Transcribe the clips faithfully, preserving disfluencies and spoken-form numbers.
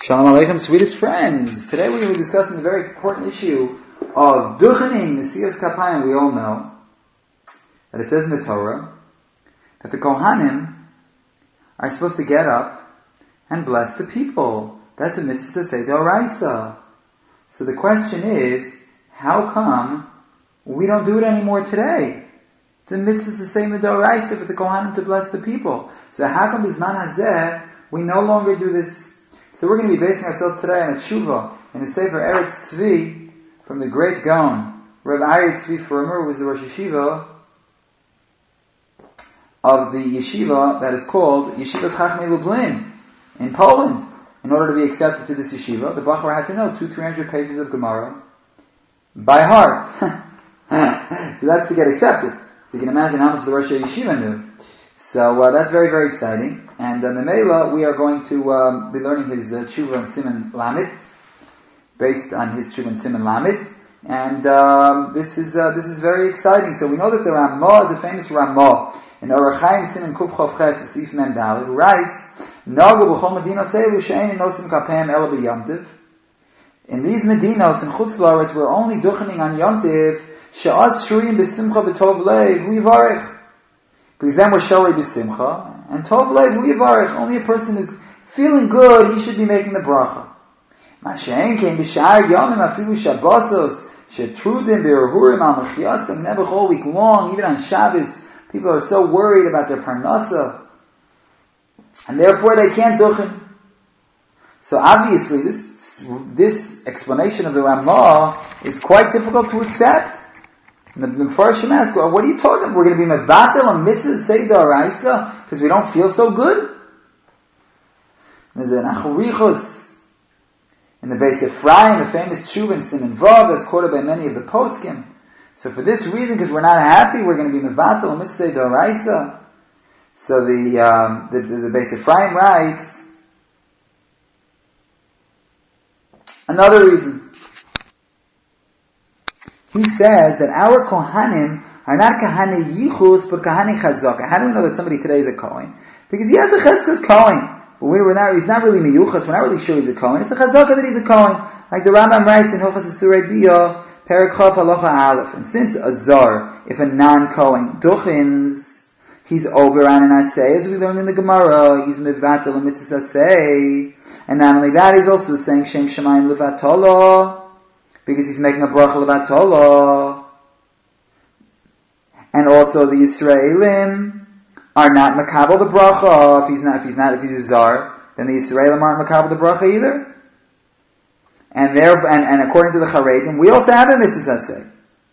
Shalom Aleichem, sweetest friends. Today we're going to be discussing the very important issue of Duchening, Nesiyas Kapayim. We all know that it says in the Torah that the Kohanim are supposed to get up and bless the people. That's a mitzvah say d'oraisa. So the question is, how come we don't do it anymore today? It's a mitzvah say d'oraisa for the Kohanim to bless the people. So how come Bizman Hazeh we no longer do this? So we're going to be basing ourselves today on a tshuva in the Sefer Eretz Tzvi from the great Gaon, Rabbi Aryeh Tzvi Furmer, who was the Rosh Yeshiva of the yeshiva that is called Yeshivas Chachmei Lublin in Poland. In order to be accepted to this yeshiva, the Bachar had to know two, three hundred pages of Gemara by heart. So that's to get accepted. So you can imagine how much the Rosh Yeshiva knew. So uh, that's very, very exciting. And uh, Memela, we are going to um, be learning his uh, Tshuva and Siman Lamed, based on his Tshuva and Siman Lamed. And um, this is uh, this is very exciting. So we know that the Ramah is a famous Ramah in Orach Chaim Siman Kuf Chof Ches Sif Mem Daled, who writes, "Nagu b'chol medina seilu she'ein nosim kapem ela b'Yom Tov." In these medinos and Chutz La'aretz, we're only duchening on Yom Tov she'az shruim b'simcha b'tov leiv hu yivarech. Because then we're shorei b'simcha, and tov leiv hu yivarech. Only a person who's feeling good, he should be making the bracha. Ma'shein came b'shar yomim afilu shabbosos shetrudim b'erhurim al mechiyasam. Never whole week long, even on Shabbos, people are so worried about their parnasa, and therefore they can't duchen. So obviously, this this explanation of the Ramah is quite difficult to accept. And the Mepharshim ask, well, what are you talking about? We're going to be mevatel on mitzvah say d'oraisa because we don't feel so good? There's an achurichos in the base of Ephraim, a famous tshuva in Siman Vav that's quoted by many of the poskim. So for this reason, because we're not happy, we're going to be mevatel on mitzvah say d'oraisa. So the, um, the, the, the base of Ephraim writes, another reason. He says that our Kohanim are not Kahane Yichus, but Kahane Chazaka. How do we know that somebody today is a Kohen? Because he has a Cheskas Kohen. But we're not, he's not really Miyuchas, we're not really sure he's a Kohen. It's a Chazaka that he's a Kohen. Like the Rambam writes in Hilchos Asurei Biyah, Perek Chav Halacha Aleph. And since a Zar, if a non-Kohen duchins, he's over on an Aseh, as we learned in the Gemara, he's Mevatel and Mitzvah Aseh. And not only that, he's also saying Shem Shemayim Levatolo, because he's making a bracha levatolo. And also the Yisraelim are not makabel the bracha. If he's not, if he's not, if he's a zar, then the Yisraelim aren't makabel the bracha either. And there, and, and according to the Charedim, we also have a mitzvah aseh.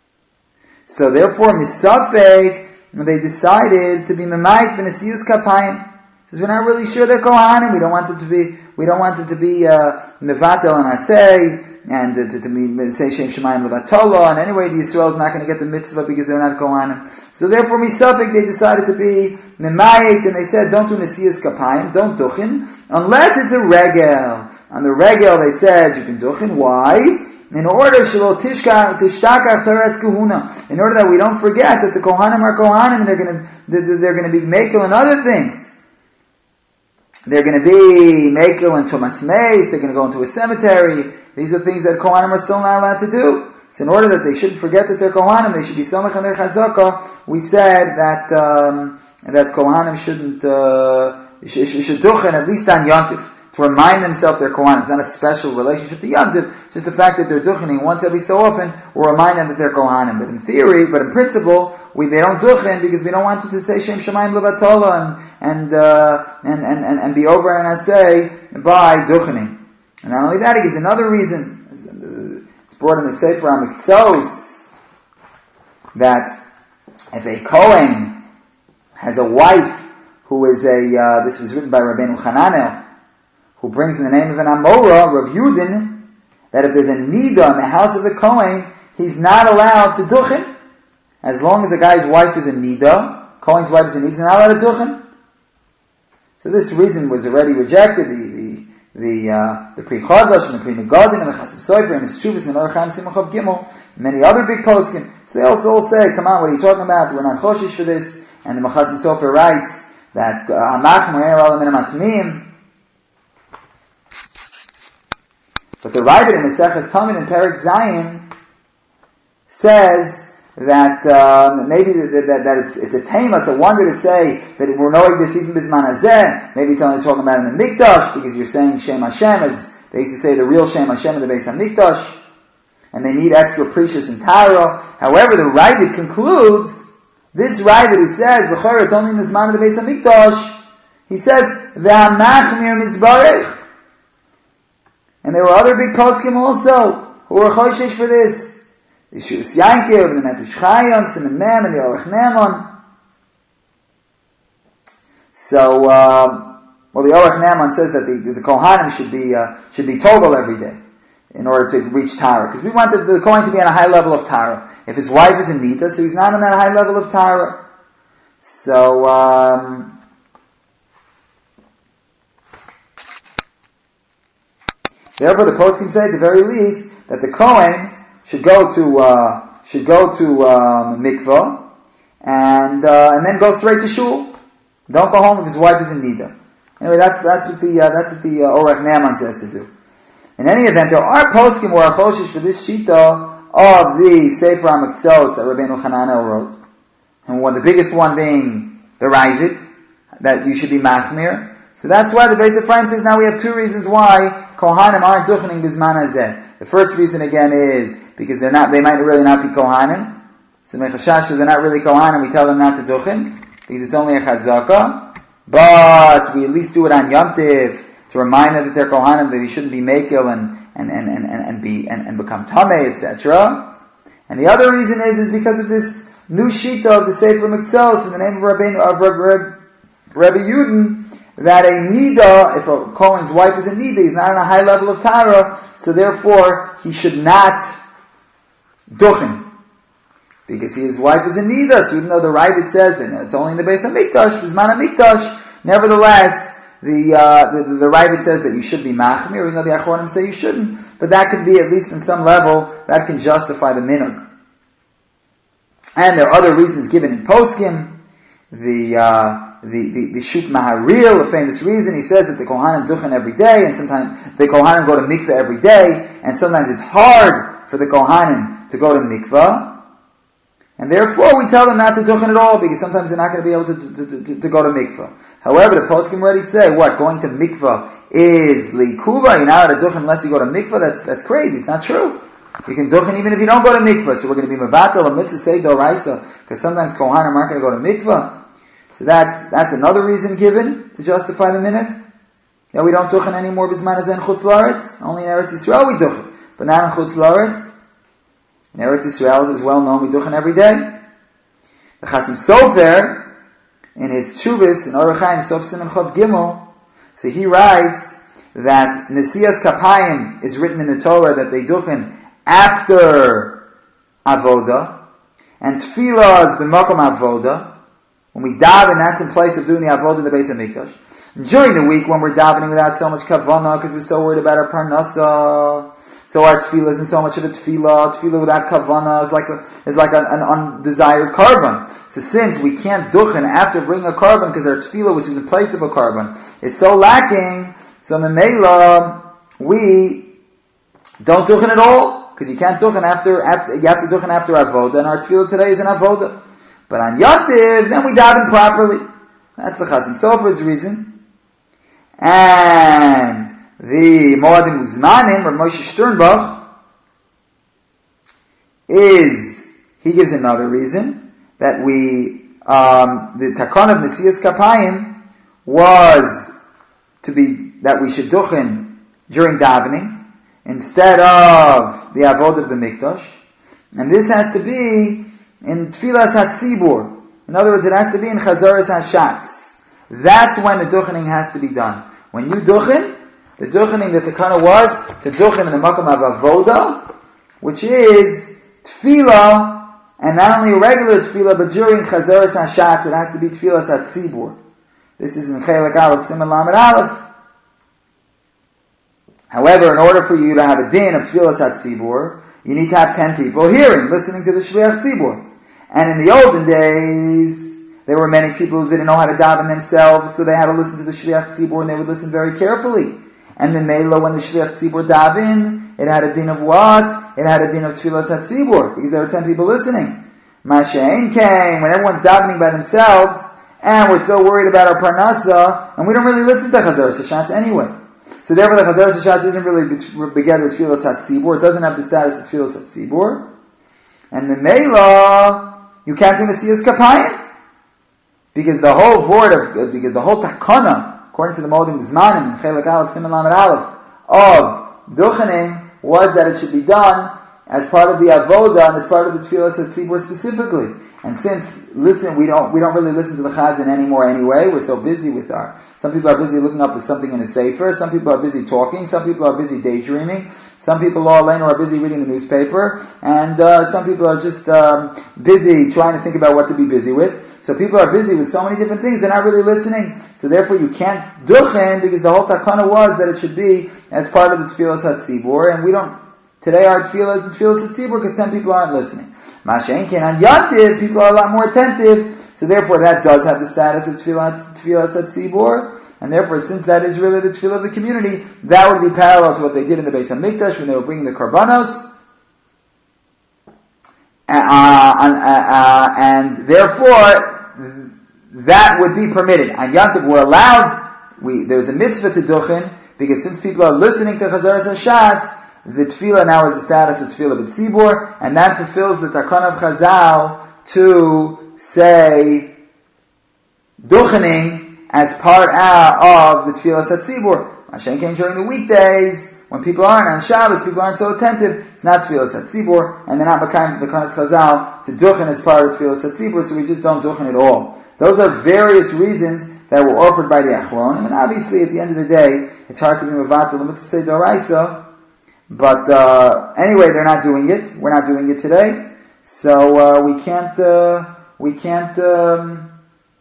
So therefore, misafek, they decided to be memayit b'nesiyus kapayim. Because we're not really sure they're kohanim. We don't want them to be, we don't want them to be uh, mevatel and aseh. And to, to, to be, say Shem Shemayim Levatolo, and anyway, the Yisrael is not going to get the mitzvah because they're not Kohanim. So therefore, Misafik, they decided to be Memayit, and they said, don't do Nesiyas Kapayim, don't duchen, unless it's a regel. On the regel, they said, you can duchen. Why? In order, Shelo Tishtakach Teres Kahuna, in order that we don't forget that the Kohanim are Kohanim, and they're going to, they're going to be Mekel and other things. They're going to be Mekel and Tumas Meis, they're going to go into a cemetery. These are things that Kohanim are still not allowed to do. So in order that they shouldn't forget that they're Kohanim, they should be Somech and their Chazaka, we said that, um, that Kohanim shouldn't, uh, should, should duchen at least on Yom Tov, to remind themselves they're Kohanim. It's not a special relationship to Yom Tov, it's just the fact that they're duchening once every so often will remind them that they're Kohanim. But in theory, but in principle, we, they don't duchen because we don't want them to say Shem Shemayim Levatola and, and, uh, and, and, and, and be over and aseh by duchening. And not only that, he gives another reason. It's brought in the Sefer HaMiktzos that if a Kohen has a wife who is a, uh, this was written by Rabbeinu Hananel, who brings in the name of an Amora, Rav Yudin, that if there's a Nida in the house of the Kohen, he's not allowed to duchen. As long as a guy's wife is a Nida, Kohen's wife is a Nida, he's not allowed to duchen. So this reason was already rejected. The, the The uh, the Pri Chadash and the Pri Megadim and the Chasam Sofer and the Shuvas and Orach Chaim Simon Chav Gimel, and many other big poskim. So they also all say, "Come on, what are you talking about? We're not choshish for this." And the Chasam Sofer writes that Hamach Moyer Alamin Matmim But the Ravid in Maseches Tamid in Perek Zayin says that um, maybe that, that, that it's, it's a tema, it's a wonder to say that we're knowing this even Bisman Hazeh. Maybe it's only talking about in the Mikdash, because you're saying Shem Hashem, as they used to say the real Shem Hashem in the Beis HaMikdash, and they need extra precious and Tara. However, the Ravid concludes, this Ravid who says, L'chor, it's only in the Zman of the Beis HaMikdash, he says, V'amachmir Mizbarech. And there were other big poskim also, who were choshesh for this. The Shus Yankiv, the Nefesh Chayon, Simon Mem, and the Orach Ne'eman. So, uh, well, the Orach Ne'eman says that the, the Kohanim should be, uh, should be Togel every day in order to reach Tara. Because we want the, the Kohen to be on a high level of Tara. If his wife is in Nita, so he's not on that high level of Tara. So, um, therefore the poskim say at the very least that the Kohen should go to uh, should go to um, mikvah and uh, and then go straight to shul. Don't go home if his wife is in nida. Anyway, that's that's what the uh, that's what the uh, Orach Ne'eman says to do. In any event, there are poskim who are choshesh for this shita of the Sefer HaMiktzos that Rabbeinu Hananel wrote, and one the biggest one being the Ravid, that you should be machmir. So that's why the Beis Ephraim says now we have two reasons why Kohanim aren't duchening bisman hazeh. The first reason again is because they're not, they might really not be Kohanim. So mechashash, they're not really Kohanim, we tell them not to duchen, because it's only a chazaka. But we at least do it on Yom Tiv, to remind them that they're Kohanim, that they shouldn't be Mekel and, and, and, and, and, and be, and, and become Tameh, et cetera. And the other reason is, is because of this new shita of the Sefer Miktzos in the name of Rabbi, of Rabbi, Rabbi Yudin, that a nida, if a Kohen's wife is a nida, he's not on a high level of Tara, so therefore he should not duchen, because his wife is a nida. So even though the Ravid says that it's only in the Beis HaMikdash, Bisman HaMikdash, nevertheless the uh, the, the Ravid says that you should be machmir, even though the Achronim say you shouldn't. But that could be, at least in some level, that can justify the minhag. And there are other reasons given in Poskim. The uh, the the, the Shut Maharil, a famous reason, he says that the Kohanim duchen every day, and sometimes the Kohanim go to mikveh every day, and sometimes it's hard for the Kohanim to go to mikveh, and therefore we tell them not to duchen at all, because sometimes they're not going to be able to, to, to, to go to mikveh. However, the poskim already say, what, going to mikveh is likuva, you're not allowed to duchen unless you go to mikveh, that's, that's crazy, it's not true. You can duchen even if you don't go to mikveh, so we're going to be mevatel, a mitzvah say doraisa, because sometimes Kohanim aren't going to go to mikveh. So that's, that's another reason given to justify the minhag. That we don't duchen anymore bisman hazeh in chutz la'aretz. Only in Eretz Yisrael we duchen, but not in chutz la'aretz. In Eretz Yisrael, as well known, we duchen every day. The Chasim Sofer, in his Tshuvos, in Orach Chaim, Sof Siman Chav Gimel, so he writes that Nesias Kapayim is written in the Torah that they duchen after Avoda, and Tefillah is b'makom Avoda. When we daven, that's in place of doing the avodah in the Beis HaMikdash. During the week, when we're davening without so much kavanah, because we're so worried about our parnasa, so our tefillah isn't so much of a tefillah. Tefillah without kavanah is like a, is like an, an undesired carbon. So since we can't duchen after bringing a carbon, because our tefillah, which is in place of a carbon, is so lacking, so memela, we don't duchen at all, because you can't duchen after, after, you have to duchen after avodah, and our tefillah today is an avodah. But on Yom Tiv, then we daven properly. That's the Chasim Sofer's reason. And the Moadim Uzmanim, or Moshe Sternbach, is, he gives another reason, that we, um, the Takon of Nesias Kapayim was to be, that we should duchen during davening, instead of the Avod of the Mikdash. And this has to be in Tfilas HaTzibur. In other words, it has to be in Chazaras HaShatz. That's when the duchening has to be done. When you duchen, the duchening that the kana was to duchen in the Makom of Avoda, which is Tfilah, and not only a regular Tfilah, but during Chazaras HaShatz, it has to be Tfilas HaTzibur. This is in Chelek Aleph, Siman Lamed Aleph. However, in order for you to have a din of Tfilas HaTzibur, you need to have ten people hearing, listening to the Shliach Tzibur. And in the olden days, there were many people who didn't know how to daven themselves, so they had to listen to the Shliach Tzibur, and they would listen very carefully. And the Mela, when the Shliach Tzibur daven, it had a din of what? It had a din of Tfilas HaTzibur, because there were ten people listening. Mashein came, when everyone's davening by themselves, and we're so worried about our Parnasa, and we don't really listen to Chazaras HaShatz anyway. So therefore the Chazaras HaShatz isn't really together with Tfilas HaTzibur, it doesn't have the status of Tfilas HaTzibur. And the Mela, you can't do Nesiyas Kapayim. Because the whole word of, because the whole takana, according to the Modim Zmanim, Chelak Aleph, Siman Lamed Aleph, of Duchening, was that it should be done as part of the Avoda and as part of the Tfilas HaTzibur specifically. And since, listen, we don't, we don't really listen to the Chazan anymore anyway, we're so busy with our, some people are busy looking up at something in a sefer, some people are busy talking, some people are busy daydreaming, some people all alone are busy reading the newspaper, and uh, some people are just um, busy trying to think about what to be busy with. So people are busy with so many different things, they're not really listening. So therefore you can't duchen, because the whole takana was that it should be as part of the Tfilas HaTzibur, and we don't, today our Tfilas and Tfilas HaTzibur, because ten people aren't listening. Masha'en Ken on Yantiv, people are a lot more attentive, so therefore that does have the status of Tfilas HaTzibur, and therefore since that is really the Tfilah of the community, that would be parallel to what they did in the Beis HaMikdash when they were bringing the Karbanos. Uh, uh, uh, and therefore, that would be permitted. And Yantiv were allowed, we, there's a mitzvah to duchen, because since people are listening to Chazaras HaShatz, the tefillah now is the status of tefillah b'tzibur, and that fulfills the takana of Chazal to say duchening as part of the tefillah HaTzibur. Hashem came during the weekdays, when people aren't on Shabbos, people aren't so attentive, it's not Tfilas HaTzibur, and they're not Makayim the Kanas Chazal to duchen as part of Tfilas HaTzibur, so we just don't duchen at all. Those are various reasons that were offered by the Achronim, and obviously at the end of the day, it's hard to be Mevatel the Mitzvah D'Oraisa, but uh, anyway, they're not doing it. We're not doing it today, so uh, we can't, uh, we can't, um,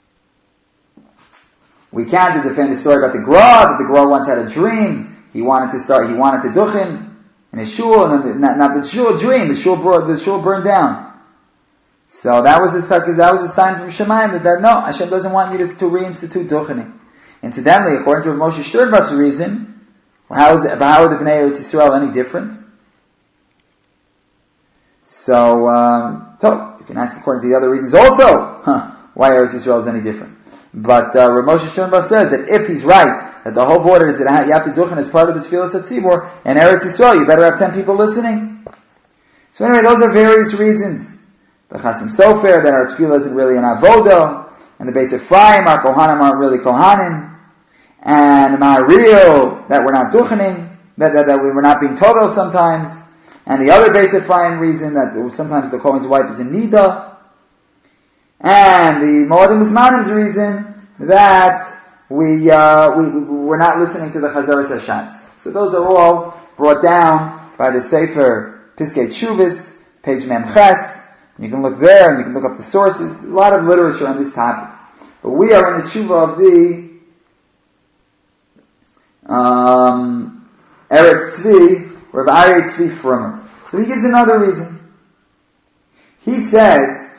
we can't. There's a famous story about the Gra, that the Gra once had a dream. He wanted to start, he wanted to duchen in his shul, and then the, not, not the shul dream, the shul, brought, the shul burned down. So that was his, that was a sign from Shemayim that, that no, Hashem doesn't want you to, to reinstitute duchening. Incidentally, according to Moshe Sternbach's reason, how is it, how are the Bnei Eretz Yisrael any different? So, um, so, you can ask according to the other reasons also, huh, why Eretz Yisrael is any different. But, uh, Rav Moshe Sternbach says that if he's right, that the whole order is that you have to duchen as part of the Tfilas HaTzibur, and Eretz Yisrael, you better have ten people listening. So anyway, those are various reasons. The Chasim Sofer, that our Tfilah isn't really an Avodah, and the Beis Ephraim, our Kohanim aren't really Kohanim, and the Ma'aril, that we're not duchening, that, that, that we were not being total sometimes, and the other Beis Ephraim reason, that sometimes the Kohen's wife is in Nida, and the Moadim Uzmanim's reason, that we, uh, we, we're not listening to the Chazaras HaShatz. So those are all brought down by the Sefer Piskei Teshuvos, page Mem Ches. You can look there and you can look up the sources. A lot of literature on this topic. But we are in the Tshuva of the um, Eretz Tzvi, Rav Aryeh Tzvi Frummer. So he gives another reason. He says,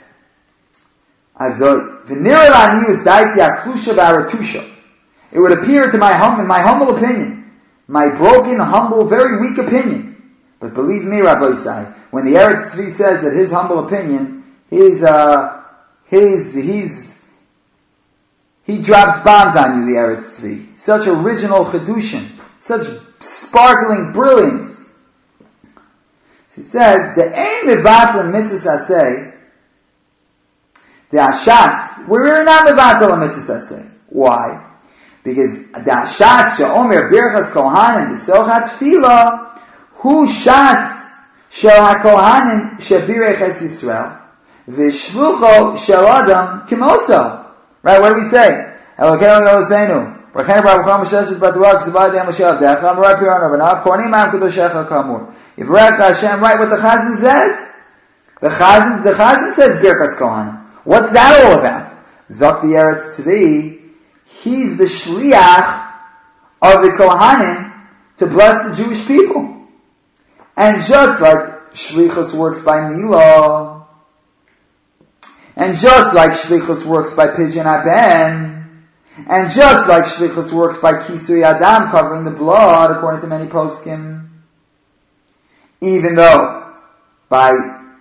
Azoy, V'nira la'ani usdaiti aklusha v'aratusha. It would appear to my hum, in my humble opinion, my broken, humble, very weak opinion. But believe me, Rabbi Isai, when the Eretz Tzvi says that his humble opinion, he's, uh, he's, he's, he drops bombs on you, the Eretz Tzvi. Such original chedushin, such sparkling brilliance. So he says, the aim mevatel mitzvah aseh, the ashatz, we're really not mevatel mitzvah aseh. Why? Because the ashatz she'omer birchas kohanim b'soch ha'tfilah hu shatz shel ha'kohanim shebirech es Yisrael v'shlucho shel adam kimoso. Right? What do we say? Elokeinu Eloseinu B'chenu Baruch Hu Moshe B'Torah Ksubad Yem Moshe Avdecha Amar Pirano V'Nav Kohanim Am Kedoshecha Kamur. Yivrech Hashem. Right? What the Chazan says? The Chazan, the Chazan says birchas kohanim. What's that all about? Zok the Eretz Tzvi. He's the shliach of the Kohanim to bless the Jewish people. And just like Shlichus works by Milah, and just like Shlichus works by Pidyon Aben, And just like shlichus works by kisui adam, covering the blood, according to many poskim, even though by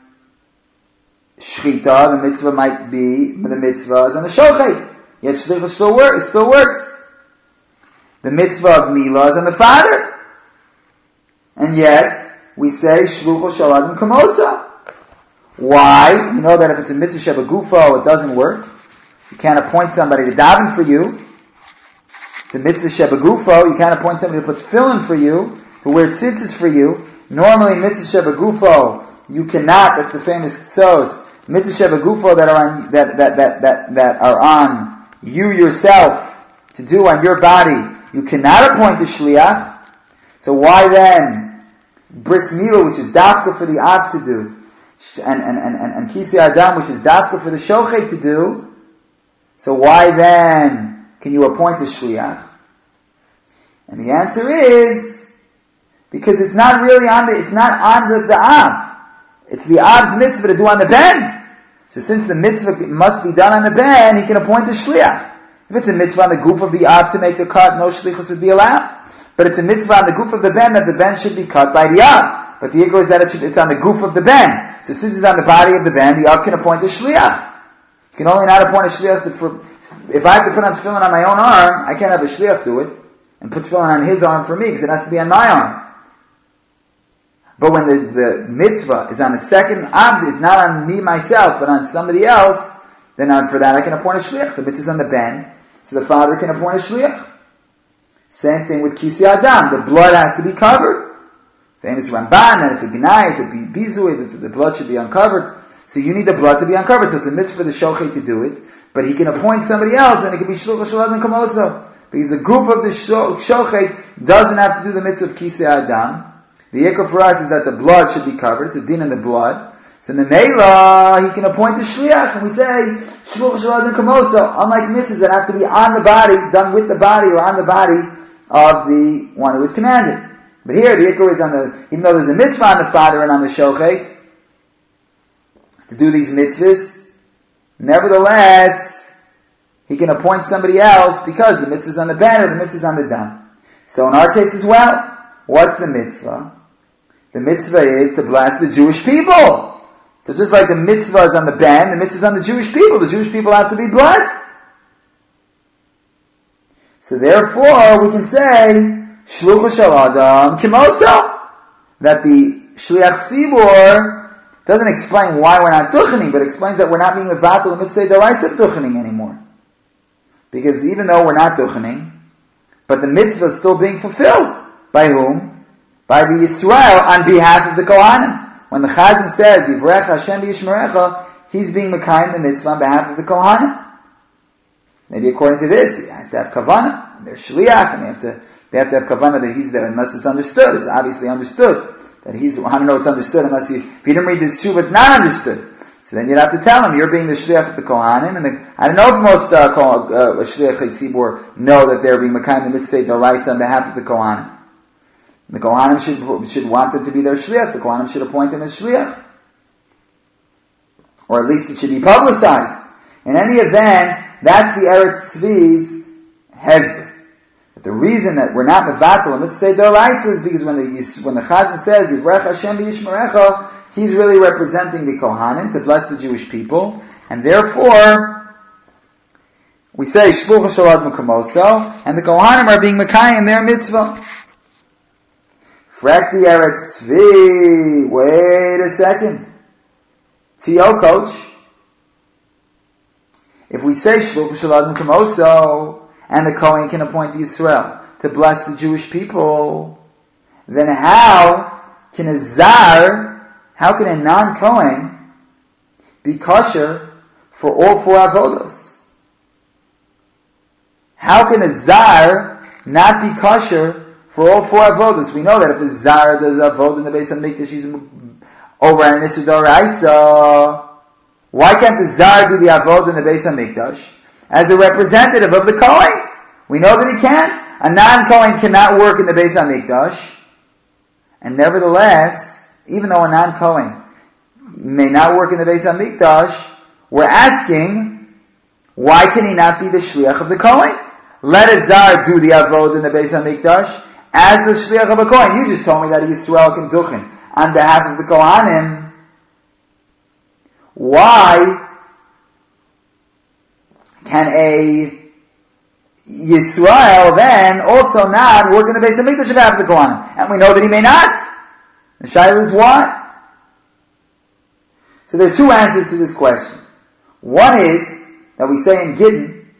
shchita the mitzvah might be the mitzvahs and the shochet, yet shlichus still works. It still works. The mitzvah of milah is on the father, and yet we say shlucho shel adam kamosa. Why? We know that if it's a mitzvah shebagufo, it doesn't work. You can't appoint somebody to daven for you. It's a mitzvah shebagufo. You can't appoint somebody to put tefillin for you, to wear tzitzis for you. Normally, mitzvah shebagufo, you cannot. That's the famous ksos. Mitzvah shebagufo that are on that that that that that are on you yourself to do on your body. You cannot appoint a shliach. So why then bris milah, which is dafka for the av to do, and and and and, and kisui adam, which is dafka for the shochet to do? So why then can you appoint a shliach? And the answer is because it's not really on the, it's not on the, the av. It's the av's mitzvah to do on the ben. So since the mitzvah must be done on the ben, he can appoint a shliach. If it's a mitzvah on the goof of the av to make the cut, no shlichus would be allowed. But it's a mitzvah on the goof of the ben that the ben should be cut by the av. But the ikar is that it should, it's on the goof of the ben. So since it's on the body of the ben, the av can appoint a shliach. You can only not appoint a shliach to, for, if I have to put on tefillin on my own arm, I can't have a shliach do it, and put tefillin on his arm for me, because it has to be on my arm. But when the, the mitzvah is on the second abd, it's not on me myself, but on somebody else, then on, for that I can appoint a shliach. The mitzvah is on the ben, so the father can appoint a shliach. Same thing with kisui adam. The blood has to be covered. Famous Ramban, that it's a gnai, it's a bizui, the, the blood should be uncovered. So you need the blood to be uncovered. So it's a mitzvah for the shochet to do it. But he can appoint somebody else, and it can be shluch shel adam kamoso. Because the group of the shochet doesn't have to do the mitzvah of kisui adam. The ikar for us is that the blood should be covered. It's a din in the blood. So in the Mela, he can appoint a shliach, and we say shluch shel adam kamoso. Unlike mitzvahs that have to be on the body, done with the body or on the body of the one who is commanded. But here the ikar is on the, even though there's a mitzvah on the father and on the shochet to do these mitzvahs, nevertheless, he can appoint somebody else because the mitzvah is on the ben or the mitzvah is on the dam. So in our case as well, what's the mitzvah? The mitzvah is to bless the Jewish people. So just like the mitzvah is on the ben, the mitzvah is on the Jewish people. The Jewish people have to be blessed. So therefore, we can say, shlucha shel adam kimoso, that the shliach tzibur doesn't explain why we're not duchening, but explains that we're not being mevatel the mitzvah d'oraisa duchening anymore. Because even though we're not duchening, but the mitzvah is still being fulfilled. By whom? By the Yisrael on behalf of the Kohanim. When the Chazan says, Yivrech Hashem v'yishmerecha, he's being mekayim the mitzvah on behalf of the Kohanim. Maybe according to this, he has to have kavanah. They're shliach, and they have to, they have to have kavanah that he's there, unless it's understood. It's obviously understood. That he's, how do you know it's understood unless you, if you didn't read this shuv, it's not understood. So then you'd have to tell him, you're being the shliach of the Kohanim, and the, I don't know if most, uh, uh, shliach tzibur know that they're being mekayim the mitzvah d'oraisa on behalf of the Kohanim. The Kohanim should, should want them to be their shliach. The Kohanim should appoint them as shliach. Or at least it should be publicized. In any event, that's the Eretz Tzvi's hezbollah. But the reason that we're not mevatel and let's say d'oraisa is because when the when the Chazan says Yivrech Hashem v'yishmerecha, he's really representing the Kohanim to bless the Jewish people, and therefore we say shlucha shel adam kamoso, and the Kohanim are being mekayim their mitzvah. Frek the Eretz Tzvi. Wait a second. T O coach. If we say shlucha shel adam kamoso, and the Kohen can appoint the Yisrael to bless the Jewish people, then how can a zar, how can a non-Kohen be kosher for all four avodos? How can a zar not be kosher for all four avodos? We know that if a zar does avod in the Beis HaMikdash, he's over an Issur d'oraisa. Why can't the zar do the avod in the Beis HaMikdash as a representative of the Kohen? We know that he can't. A non-Kohen cannot work in the Beis HaMikdash. And nevertheless, even though a non-Kohen may not work in the Beis HaMikdash, we're asking, why can he not be the shliach of the Kohen? let a zar do the avodah in the Beis HaMikdash as the shliach of a kohen. You just told me that Yisrael can duchen on behalf of the Kohanim. Why can a Yisrael then also not work in the Beis HaMikdash on behalf of the Kohanim? And we know that he may not. The shayla is what? So there are two answers to this question. One is that we say in Gittin,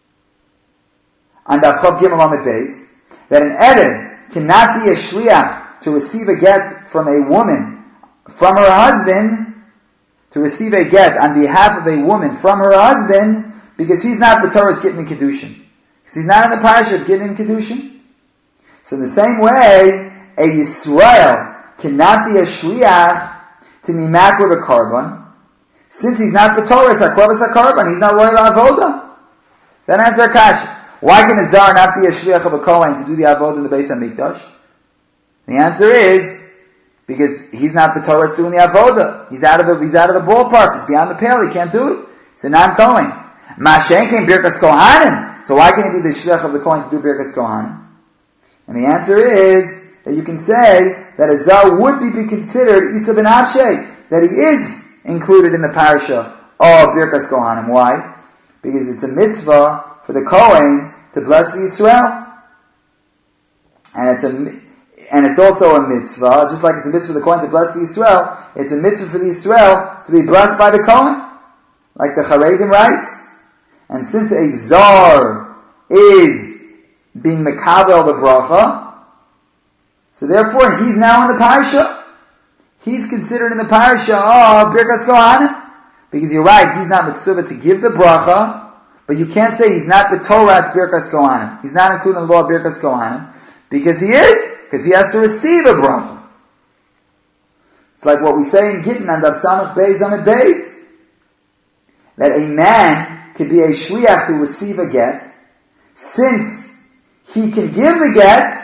on Daf Chav Gimel Amud Beis, that an Eden cannot be a shliach to receive a get from a woman, from her husband, to receive a get on behalf of a woman from her husband, because he's not the Torah's Gittin and Kedushin. Because he's not in the parasha of Gittin and Kedushin. So in the same way, a Yisrael cannot be a shliach to be makriv a korban, since he's not the Torah's hakrovas hakorban, he's not royal avoda. Then answer our kasha. Why can a zar not be a shliach of a kohen to do the avodah in the Beis HaMikdash? The answer is because he's not the Torah's doing the avodah. He's out of the he's out of the ballpark. He's beyond the pale. He can't do it. He's a non-kohen. Mashen came birkas kohanim. So why can't he be the shliach of the kohen to do birkas kohanim? And the answer is that you can say that a zar would be, be considered Isa ben Avshei, that he is included in the parasha of Birkas Kohanim. Why? Because it's a mitzvah for the Kohen to bless the Yisrael. And it's a, and it's also a mitzvah, just like it's a mitzvah for the Kohen to bless the Yisrael, it's a mitzvah for the Yisrael to be blessed by the Kohen, like the Charedim writes. And since a zar is being mekabel the bracha, so therefore, he's now in the parasha. He's considered in the parasha of Birkas Kohanim. Because you're right, he's not mitzvah to give the bracha, but you can't say he's not the Torah's Birkas Kohanim. He's not included in the law of Birkas Kohanim, because he is, because he has to receive a bracha. It's like what we say in Gittin and Daf Samach Beis Amud Beis, that a man could be a shliach to receive a get, since he can give the get.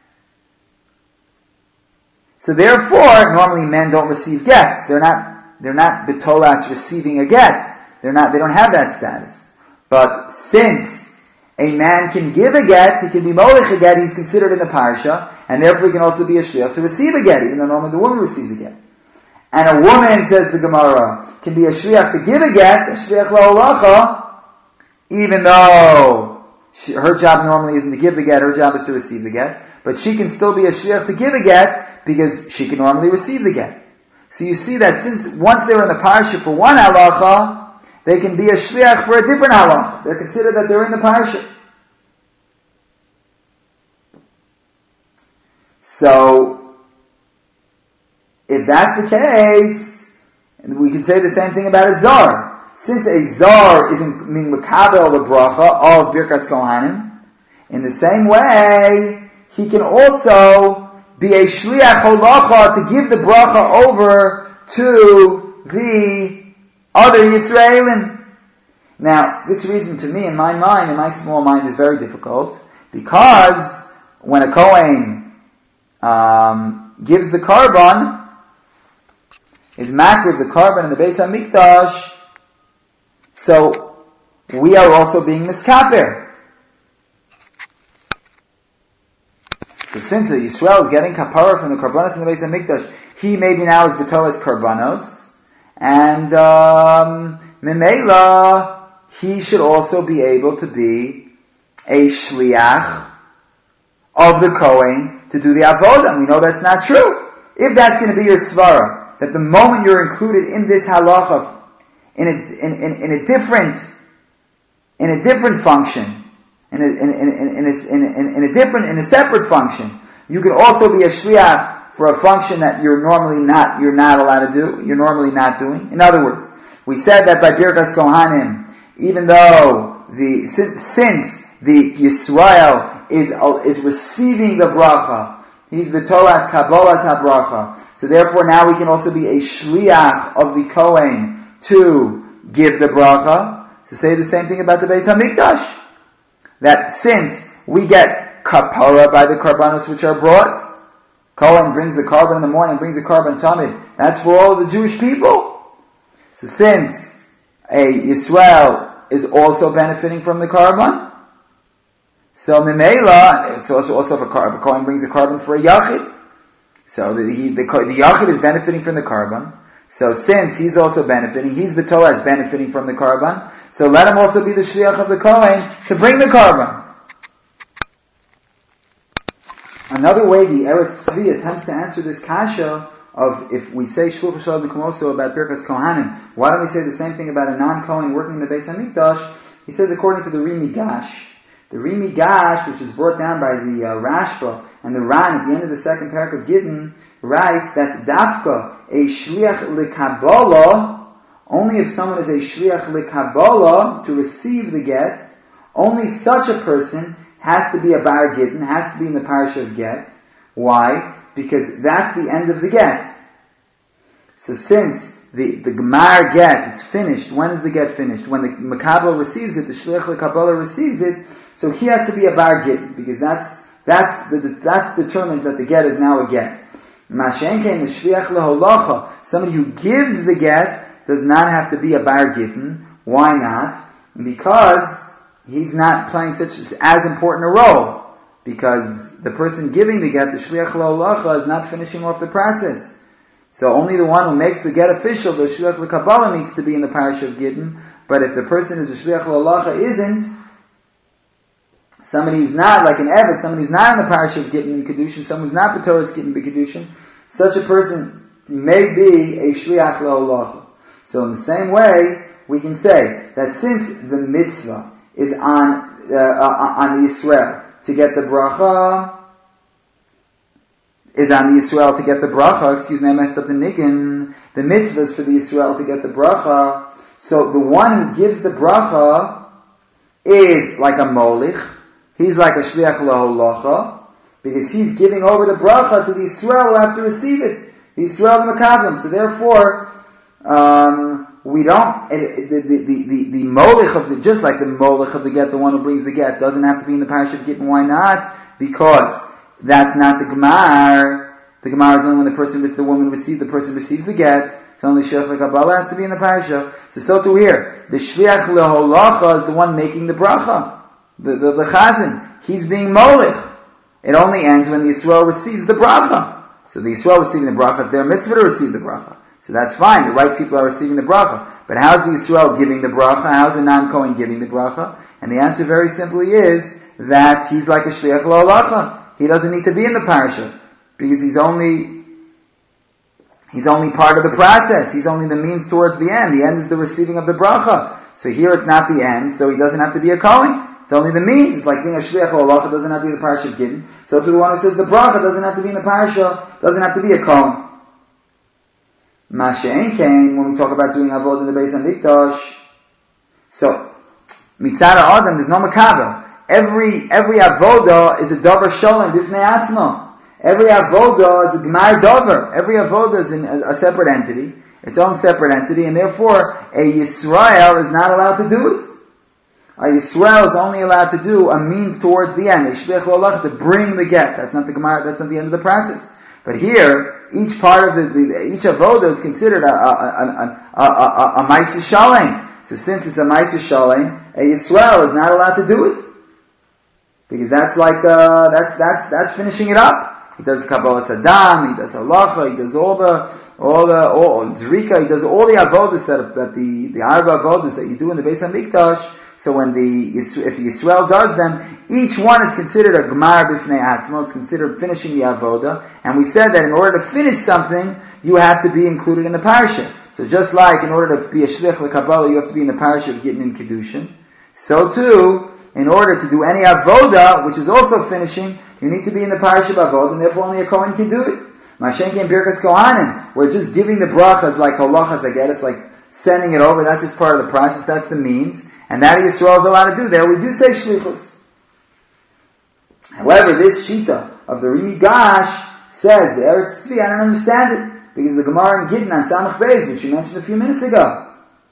So therefore, normally men don't receive gets. They're not, they're not betolas receiving a get. They're not, they don't have that status. But since a man can give a get, he can be molech a get, he's considered in the parsha, and therefore he can also be a shliach to receive a get, even though normally the woman receives a get. And a woman, says the Gemara, can be a shliach to give a get, a shliach la'olacha, even though she, her job normally isn't to give the get, her job is to receive the get, but she can still be a shliach to give a get, because she can normally receive the get. So you see that since once they're in the parsha for one halacha, they can be a shliach for a different halacha. They're considered that they're in the parsha. So, if that's the case, we can say the same thing about a zar. Since a zar is being mekabel the bracha of Birkas Kohanim, in the same way, he can also be a shliach holacha to give the bracha over to the other Yisraelim. Now, this reason to me, in my mind, in my small mind, is very difficult, because when a Kohen um, gives the karban, is makriv the karban in the Beis HaMikdash, so we are also being miskaper. So since the Yisrael is getting kapara from the karbanos in the Beis HaMikdash, he maybe now is b'toras karbanos, and um, memela, he should also be able to be a shliach of the Kohen to do the avodah. And we know that's not true. If that's going to be your svara, that the moment you're included in this halacha, in a, in, in, in a different, in a different function, In a, in, in, in, in, in, in a different, in a separate function, you can also be a shliach for a function that you're normally not, you're not allowed to do, you're normally not doing. In other words, we said that by Birkas Kohanim, even though the, since, since the Yisrael is, is receiving the bracha, he's v'toras kabbalas habracha, so therefore now we can also be a shliach of the Kohen to give the bracha. So say the same thing about the Beis HaMikdash. That since we get kapara by the karbanos which are brought, Kohen brings the karban in the morning, brings the karban tamid, that's for all the Jewish people. So since a Yisrael is also benefiting from the karban, So Mimela, it's also, also if a, if a Kohen brings a carbon for a Yachid. So the, he, the, the Yachid is benefiting from the carbon. So since he's also benefiting, he's B'Torah is benefiting from the carbon, so let him also be the Shliach of the Kohen to bring the carbon. Another way the Eretz Tzvi attempts to answer this kasha of if we say Shluch Shalom B'Kumoso about Birkas Kohanim, why don't we say the same thing about a non-Kohen working in the Beis HaMikdash? He says according to the Rimi Gash, the Rimi Gash, which is brought down by the uh, Rashba and the Ran at the end of the second parak of Gittin, writes that Dafka, a Shliach L'Kabbalah, only if someone is a Shliach L'Kabbalah to receive the get, only such a person has to be a Bar Gittin, has to be in the Parsha of Get. Why? Because that's the end of the get. So since the, the Gemar get, it's finished, when is the get finished? When the Makabel receives it, the Shliach L'Kabbalah receives it, so he has to be a Bar Gittin, because that's, that's, the, that determines that the get is now a get. Mashenkein, the Shliach L'Holacha, somebody who gives the get does not have to be a Bar Gittin. Why not? Because he's not playing such as important a role. Because the person giving the get, the Shliach L'Holacha, is not finishing off the process. So only the one who makes the get official, the Shliach L'Kabbalah, needs to be in the parish of Gittin. But if the person is a Shliach L'Holacha isn't, somebody who's not, like an Evet, somebody who's not in the parish of Gittin and Kedushin, someone who's not B'Torah's Gittin and Kedushin, such a person may be a Shliach L'Holacha. So in the same way, we can say that since the mitzvah is on, uh, on the Yisrael to get the bracha, is on the Yisrael to get the bracha, excuse me, I messed up the niggin, the mitzvah is for the Yisrael to get the bracha, so the one who gives the bracha is like a molich, he's like a shliach l'holacha, because he's giving over the bracha to the Yisrael who have to receive it, the Yisrael the Makablim, so therefore, um, we don't, the, the, the, the, the molich of the, just like the molich of the get, the one who brings the get, doesn't have to be in the parish of Gittin. Why not? Because that's not the Gemar. The Gemar is only when the person, with the woman receives, the person receives the get. So only Shliach L'Kabbalah has to be in the parasha. So, so to here, the Shliach L'Holacha is the one making the bracha. The, the, the Chazan. He's being molich. It only ends when the Yisrael receives the bracha. So the Yisrael receiving the bracha, it's their mitzvah to receive the bracha. So that's fine, the right people are receiving the bracha. But how's the Yisrael giving the bracha? How's the non-Kohen giving the bracha? And the answer very simply is that he's like a Shliach L'Holacha. He doesn't need to be in the parasha. Because he's only, he's only part of the process. He's only the means towards the end. The end is the receiving of the bracha. So here it's not the end, so he doesn't have to be a Kohen. It's only the means. It's like being a Shliach L'Holacha doesn't have to be the parasha of Gittin. So to the one who says the bracha doesn't have to be in the parasha, doesn't have to be a Kohen. Masha'en Kain, when we talk about doing avodah in the Beis HaMikdash, so mitzad ha'adam, there's no makabel. Every every avodah is a davar shalom b'fnei atzmo. Every avodah is a gemar davar. Every avodah is in a, a separate entity, its own separate entity, and therefore a Yisrael is not allowed to do it. A Yisrael is only allowed to do a means towards the end, a shliach l'olach, to bring the get. That's not the gemar. That's not the end of the process. But here, each part of the, the each avodah is considered a a a a, a, a, a ma'aseh shalem. So since it's a ma'aseh shalem, a Yisrael is not allowed to do it because that's like uh, that's that's that's finishing it up. He does Kabbalah Saddam, he does halacha, he does all the all the all zrika, he does all the avodas that that the the arba avodas that you do in the Beis HaMikdash. So when the if Yisrael does them, each one is considered a gemar b'fnei atzmo. It's considered finishing the avoda. And we said that in order to finish something, you have to be included in the parsha. So just like in order to be a shliach l'Kabbalah, you have to be in the parsha of Gittin and Kedushin. So too, in order to do any avoda, which is also finishing, you need to be in the parsha of avoda, and therefore only a kohen can do it. Mashenki and Birkas Kohanim, we're just giving the brachas like halachas. I get it's like sending it over. That's just part of the process. That's the means. And that Yisrael is allowed to do. There we do say shlichus. However, this shita of the Rimi Gash says, the Eretz Tzvi, I don't understand it. Because the Gemara in Gittin on Samach Beis, which we mentioned a few minutes ago,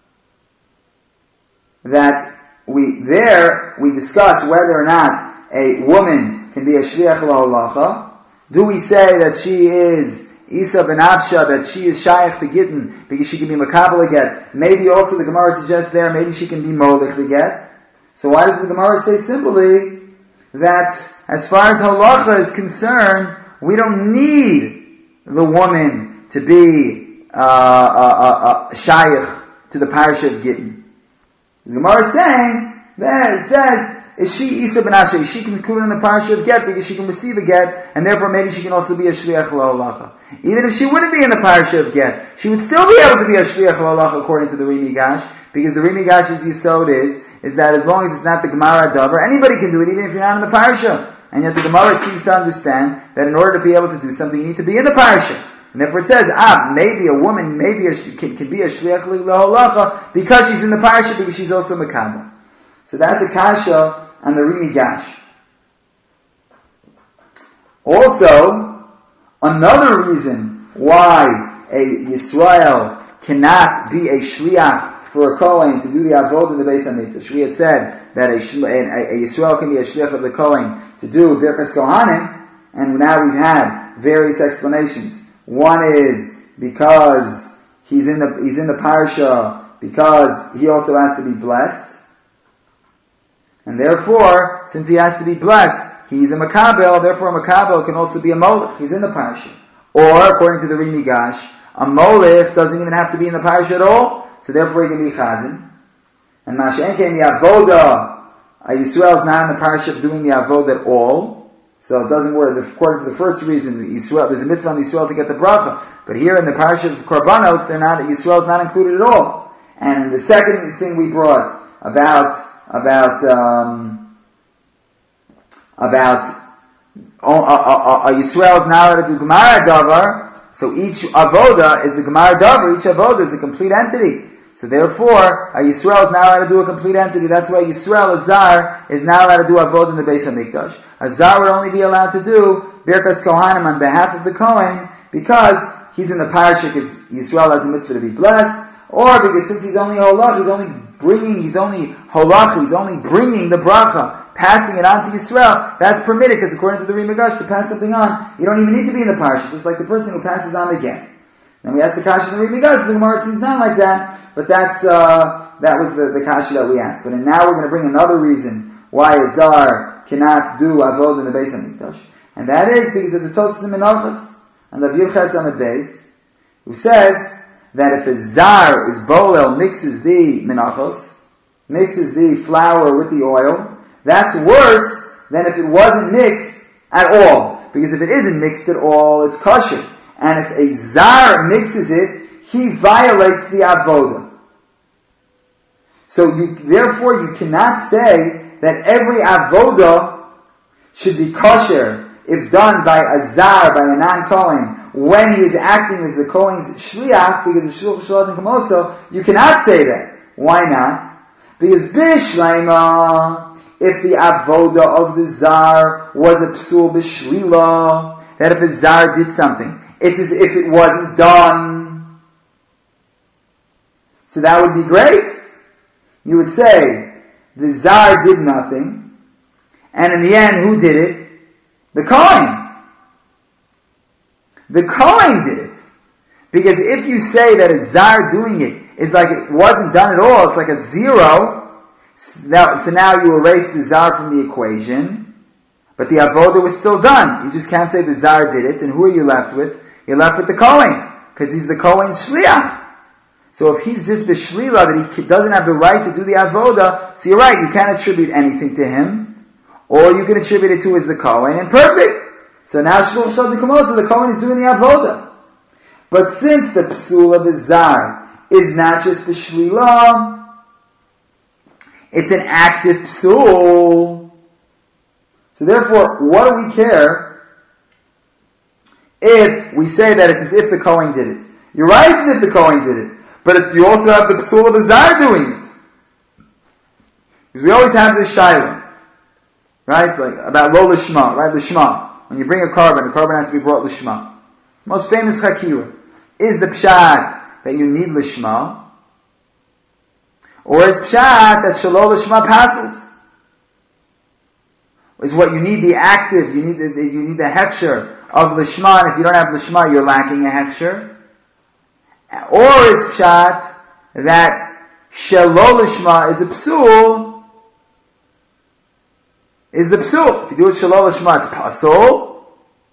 that we, there, we discuss whether or not a woman can be a shliach l'holacha. Do we say that she is Isa ben Avsha, that she is shaykh to Gittin because she can be makabel get? Maybe also the Gemara suggests there, maybe she can be molich to get. So why does the Gemara say simply that as far as halacha is concerned, we don't need the woman to be uh, uh, uh, uh, shaykh to the parasha of Gittin. The Gemara is saying that it says, is she Isa ben Asher? She can include in the parasha of get because she can receive a get, and therefore maybe she can also be a shliach l'halacha. Even if she wouldn't be in the parasha of get, she would still be able to be a shliach l'halacha according to the Rimi Gash, because the Rimi Gash's yisod is is that as long as it's not the Gemara Davar, anybody can do it, even if you're not in the parasha. And yet the Gemara seems to understand that in order to be able to do something, you need to be in the parasha. And therefore it says, ah, maybe a woman, maybe a, can, can be a shliach l'halacha because she's in the parasha, because she's also mekabel. So that's a kasha on the Rimi Gash. Also, another reason why a Yisrael cannot be a shliach for a Kohen to do the avodah in the Beis HaMikdash. We had said that a, a, a Yisrael can be a shliach of the Kohen to do Birkas Kohanim, and now we've had various explanations. One is because he's in the he's in the parasha because he also has to be blessed, and therefore, since he has to be blessed, he's a makabel. Therefore, a makabel can also be a molech. He's in the parasha. Or, according to the Rimi Gash, a molech doesn't even have to be in the parasha at all, so therefore he can be chazan. And Mashenke in the avoda, a Yisrael is not in the parasha of doing the avodah at all. So it doesn't work. According to the first reason, Yisrael, there's a mitzvah on Yisrael to get the bracha. But here in the parasha of Korbanos, they're not, Yisrael is not included at all. And the second thing we brought about, about, um, about, oh, uh, uh, uh, Yisrael is not allowed to do Gemara Davar. So each avoda is a Gemara Davar. Each avoda is a complete entity. So therefore, a Yisrael is not allowed to do a complete entity. That's why Yisrael, a Zar, is not allowed to do avodah in the Beis HaMikdash. A Zar would only be allowed to do Birkas Kohanim on behalf of the Kohen because he's in the parasha, because Yisrael has a mitzvah to be blessed, or because since he's only holach, he's only bringing, he's only holach, he's only bringing the bracha, passing it on to Yisrael. That's permitted because according to the Rimi Gash, to pass something on, you don't even need to be in the parasha, just like the person who passes on again. And we asked the kasha in the Rimi Gash, the Gemara seems not like that, but that's, uh, that was the, the kasha that we asked. But now we're going to bring another reason why a Zar cannot do avodah in the Beis HaMikdash. And that is because of the Tosas and Menachos, and the Yirches on the base, who says that if a Zar is bolel, mixes the Menachos, mixes the flour with the oil, that's worse than if it wasn't mixed at all. Because if it isn't mixed at all, it's kosher. And if a Zar mixes it, he violates the avodah. So you, therefore you cannot say that every avodah should be kosher if done by a Zar, by a non-Kohen, when he is acting as the Kohen's shliach, because of Shluch Shalat and Kamoso. You cannot say that. Why not? Because b'shleima, if the avodah of the Zar was a psul b'shlila, that if a Zar did something, it's as if it wasn't done. So that would be great. You would say, the Zar did nothing, and in the end, who did it? The Kohen. The Kohen did it. Because if you say that a Zar doing it is like it wasn't done at all, it's like a zero, now, so now you erase the Zar from the equation, but the avodah was still done. You just can't say the Zar did it, and who are you left with? You're left with the Kohen, because he's the Kohen's shliach. So if he's just b'shlila, that he doesn't have the right to do the avodah, so you're right, you can't attribute anything to him, or you can attribute it to as the Kohen, and perfect. So now Shluch Shalat Kamosa, the Kohen is doing the avodah. But since the psul of the Zar is not just the shlila, it's an active psul. So therefore, what do we care if we say that it's as if the Kohen did it? You're right, it's as if the Kohen did it. But it's, you also have the psul of the Zar doing it. Because we always have this shaila, right? Like about lo lishma, right? Lishma. When you bring a carbon, the carbon has to be brought lishma. Most famous chakira is the pshat that you need lishma, or is pshat that shalol lishma passes. Is what you need the active, you need the, you need the hechsher of lishma, and if you don't have lishma, you're lacking a hechsher. Or is pshat that shalol lishma is a psul, is the psul. If you do it shalol lishma, it's pasul.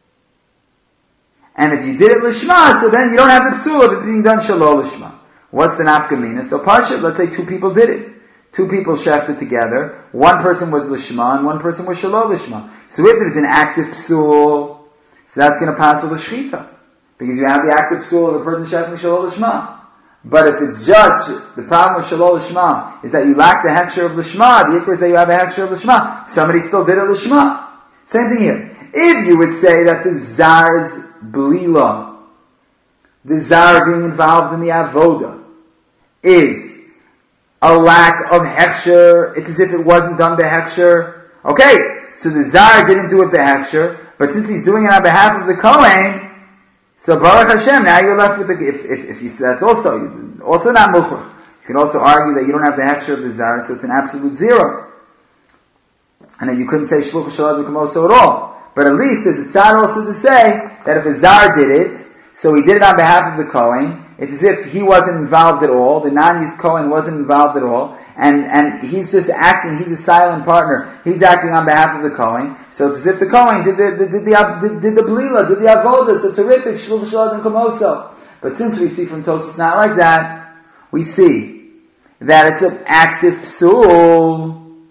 And if you did it lishma, so then you don't have the psul of it being done shalol lishma. What's the nafkamina? So pashut, let's say two people did it. Two people shafted together. One person was lishma and one person was shalol lishma. So if there's an active psul, so that's going to pass the shchita. Because you have the active psul of a person shafting shalol lishma. But if it's just, the problem with shalol lishma is that you lack the hechsher of lishma, the ikra is that you have a hechsher of lishma. Somebody still did it lishma. Same thing here. If you would say that the zar's blila, the zar being involved in the avoda, is a lack of hechsher, it's as if it wasn't done behechsher. Okay, so the zar didn't do it behechsher, but since he's doing it on behalf of the Kohen, so Baruch Hashem, now you're left with the, if, if, if you say that's also, also not mukhar. You can also argue that you don't have the hechsher of the zar, so it's an absolute zero. And that you couldn't say shluch shalad v'kamoso at all. But at least there's a tzad also to say that if a zar did it, so he did it on behalf of the Kohen, it's as if he wasn't involved at all, the non-Yis Kohen wasn't involved at all, and, and he's just acting, he's a silent partner, he's acting on behalf of the Kohen, so it's as if the Kohen did the, did the, did, did the blila, did the avodah, so terrific, shluch shalad and kamoso. But since we see from Tosfos not like that, we see that it's an active psul,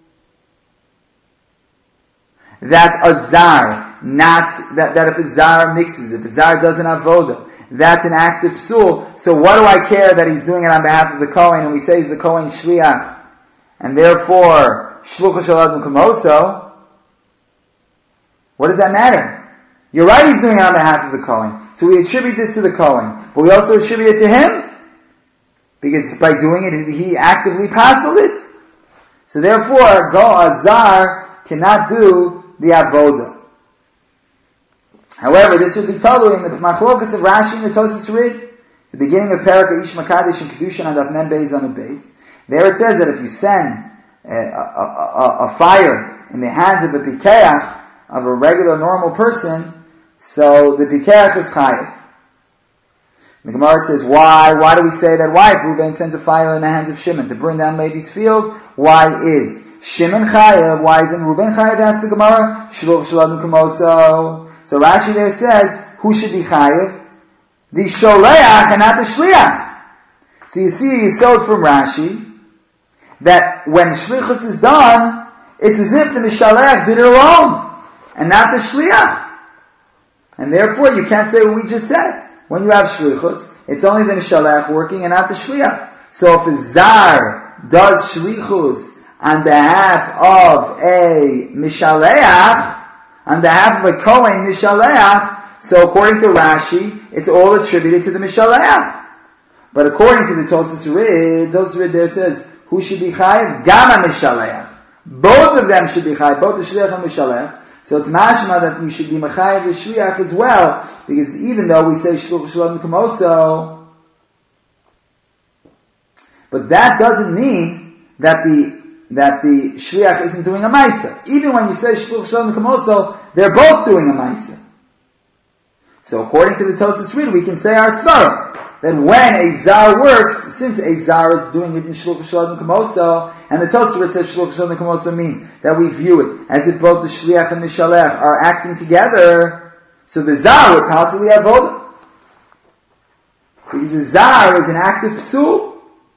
that a zar, not, that, that if a zar mixes, if a zar does an avodah, that's an active psul. So what do I care that he's doing it on behalf of the Kohen, and we say he's the Kohen shliach, and therefore shluch shalad kamoso? What does that matter? You're right, he's doing it on behalf of the Kohen. So we attribute this to the Kohen, but we also attribute it to him, because by doing it, he actively pasaled it. So therefore, go azar cannot do the avodah. However, this would be totally in the machlokas of Rashi and the Tosfos Rid, the beginning of Perek Ish Makadish and Kedushin on Daf Mem Beis on the base. There it says that if you send a, a, a, a fire in the hands of a pikeach, of a regular normal person, so the pikeach is chayiv. The Gemara says, why? Why do we say that? Why? If Reuben sends a fire in the hands of Shimon to burn down Levi's field, why is Shimon chayiv? Why isn't Reuben chayiv? Asks the Gemara. Shluch shalad kamoso. So Rashi there says, who should be chayiv? The sholeach and not the shliach. So you see, you sowed from Rashi that when shlichus is done, it's as if the mishalech did it alone, and not the shliach. And therefore, you can't say what we just said. When you have shlichus, it's only the mishalech working and not the shliach. So if a zar does shlichus on behalf of a mishalech, on behalf of a Kohen Mishaleach, so according to Rashi, it's all attributed to the Mishaleach. But according to the Tosfos Rid, Tosfos Rid there says, who should be chayiv? Gama Mishaleach. Both of them should be chayiv, both the Shliach and Mishaleach. So it's mashma that you should be mechayiv the Shliach as well, because even though we say Shluch Shalom Kamoso, but that doesn't mean that the that the shliach isn't doing a ma'isa. Even when you say shluch shalom kamoso, they're both doing a ma'isa. So according to the Tosfos Rid, we can say our svara that when a zar works, since a zar is doing it in shluch shalom kamoso, and the Tosfos Rid says shluch shalom kamoso means that we view it as if both the shliach and the shalech are acting together, so the zar would possibly have avodah. Because the zar is an active psul.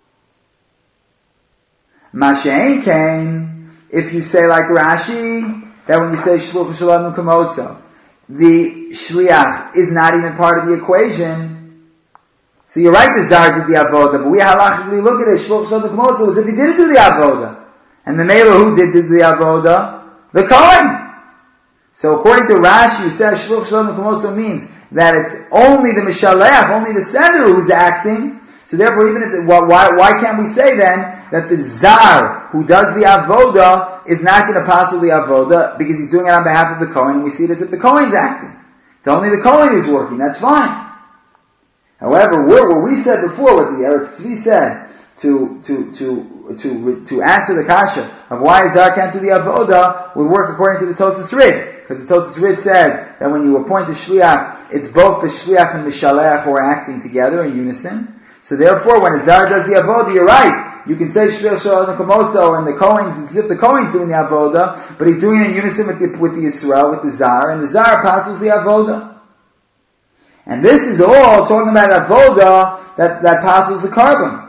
Mashein came, if you say like Rashi, that when you say shluch shalom kamoso, the shliach is not even part of the equation. So you're right, the zar did the avodah, but we halachically look at it, shluch shalom kamoso, as if he didn't do the avodah. And the mela who did, did the avodah? The Kohen. So according to Rashi, you said shluch shalom kamoso means that it's only the mishalech, only the sender who's acting. So therefore, even if the, why, why can't we say then that the zar who does the avoda is not going to pass the avoda because he's doing it on behalf of the Kohen, and we see it as if the Kohen's acting. It's only the Kohen who's working. That's fine. However, what we said before, what the Eretz Tzvi said to to to to to answer the kasha of why zar can't do the avoda would work according to the Tosfos Rid, because the Tosfos Rid says that when you appoint a shliach, it's both the shliach and the mishalech who are acting together in unison. So therefore, when a zar does the avodah, you're right. you can say Shliach Shalom Kamoso and the Kohen's, it's as if the Kohen's doing the Avoda, but he's doing it in unison with the, with the Yisrael, with the Zar, and the Zar passes the Avoda. And this is all talking about Avoda that, that passes the carbon.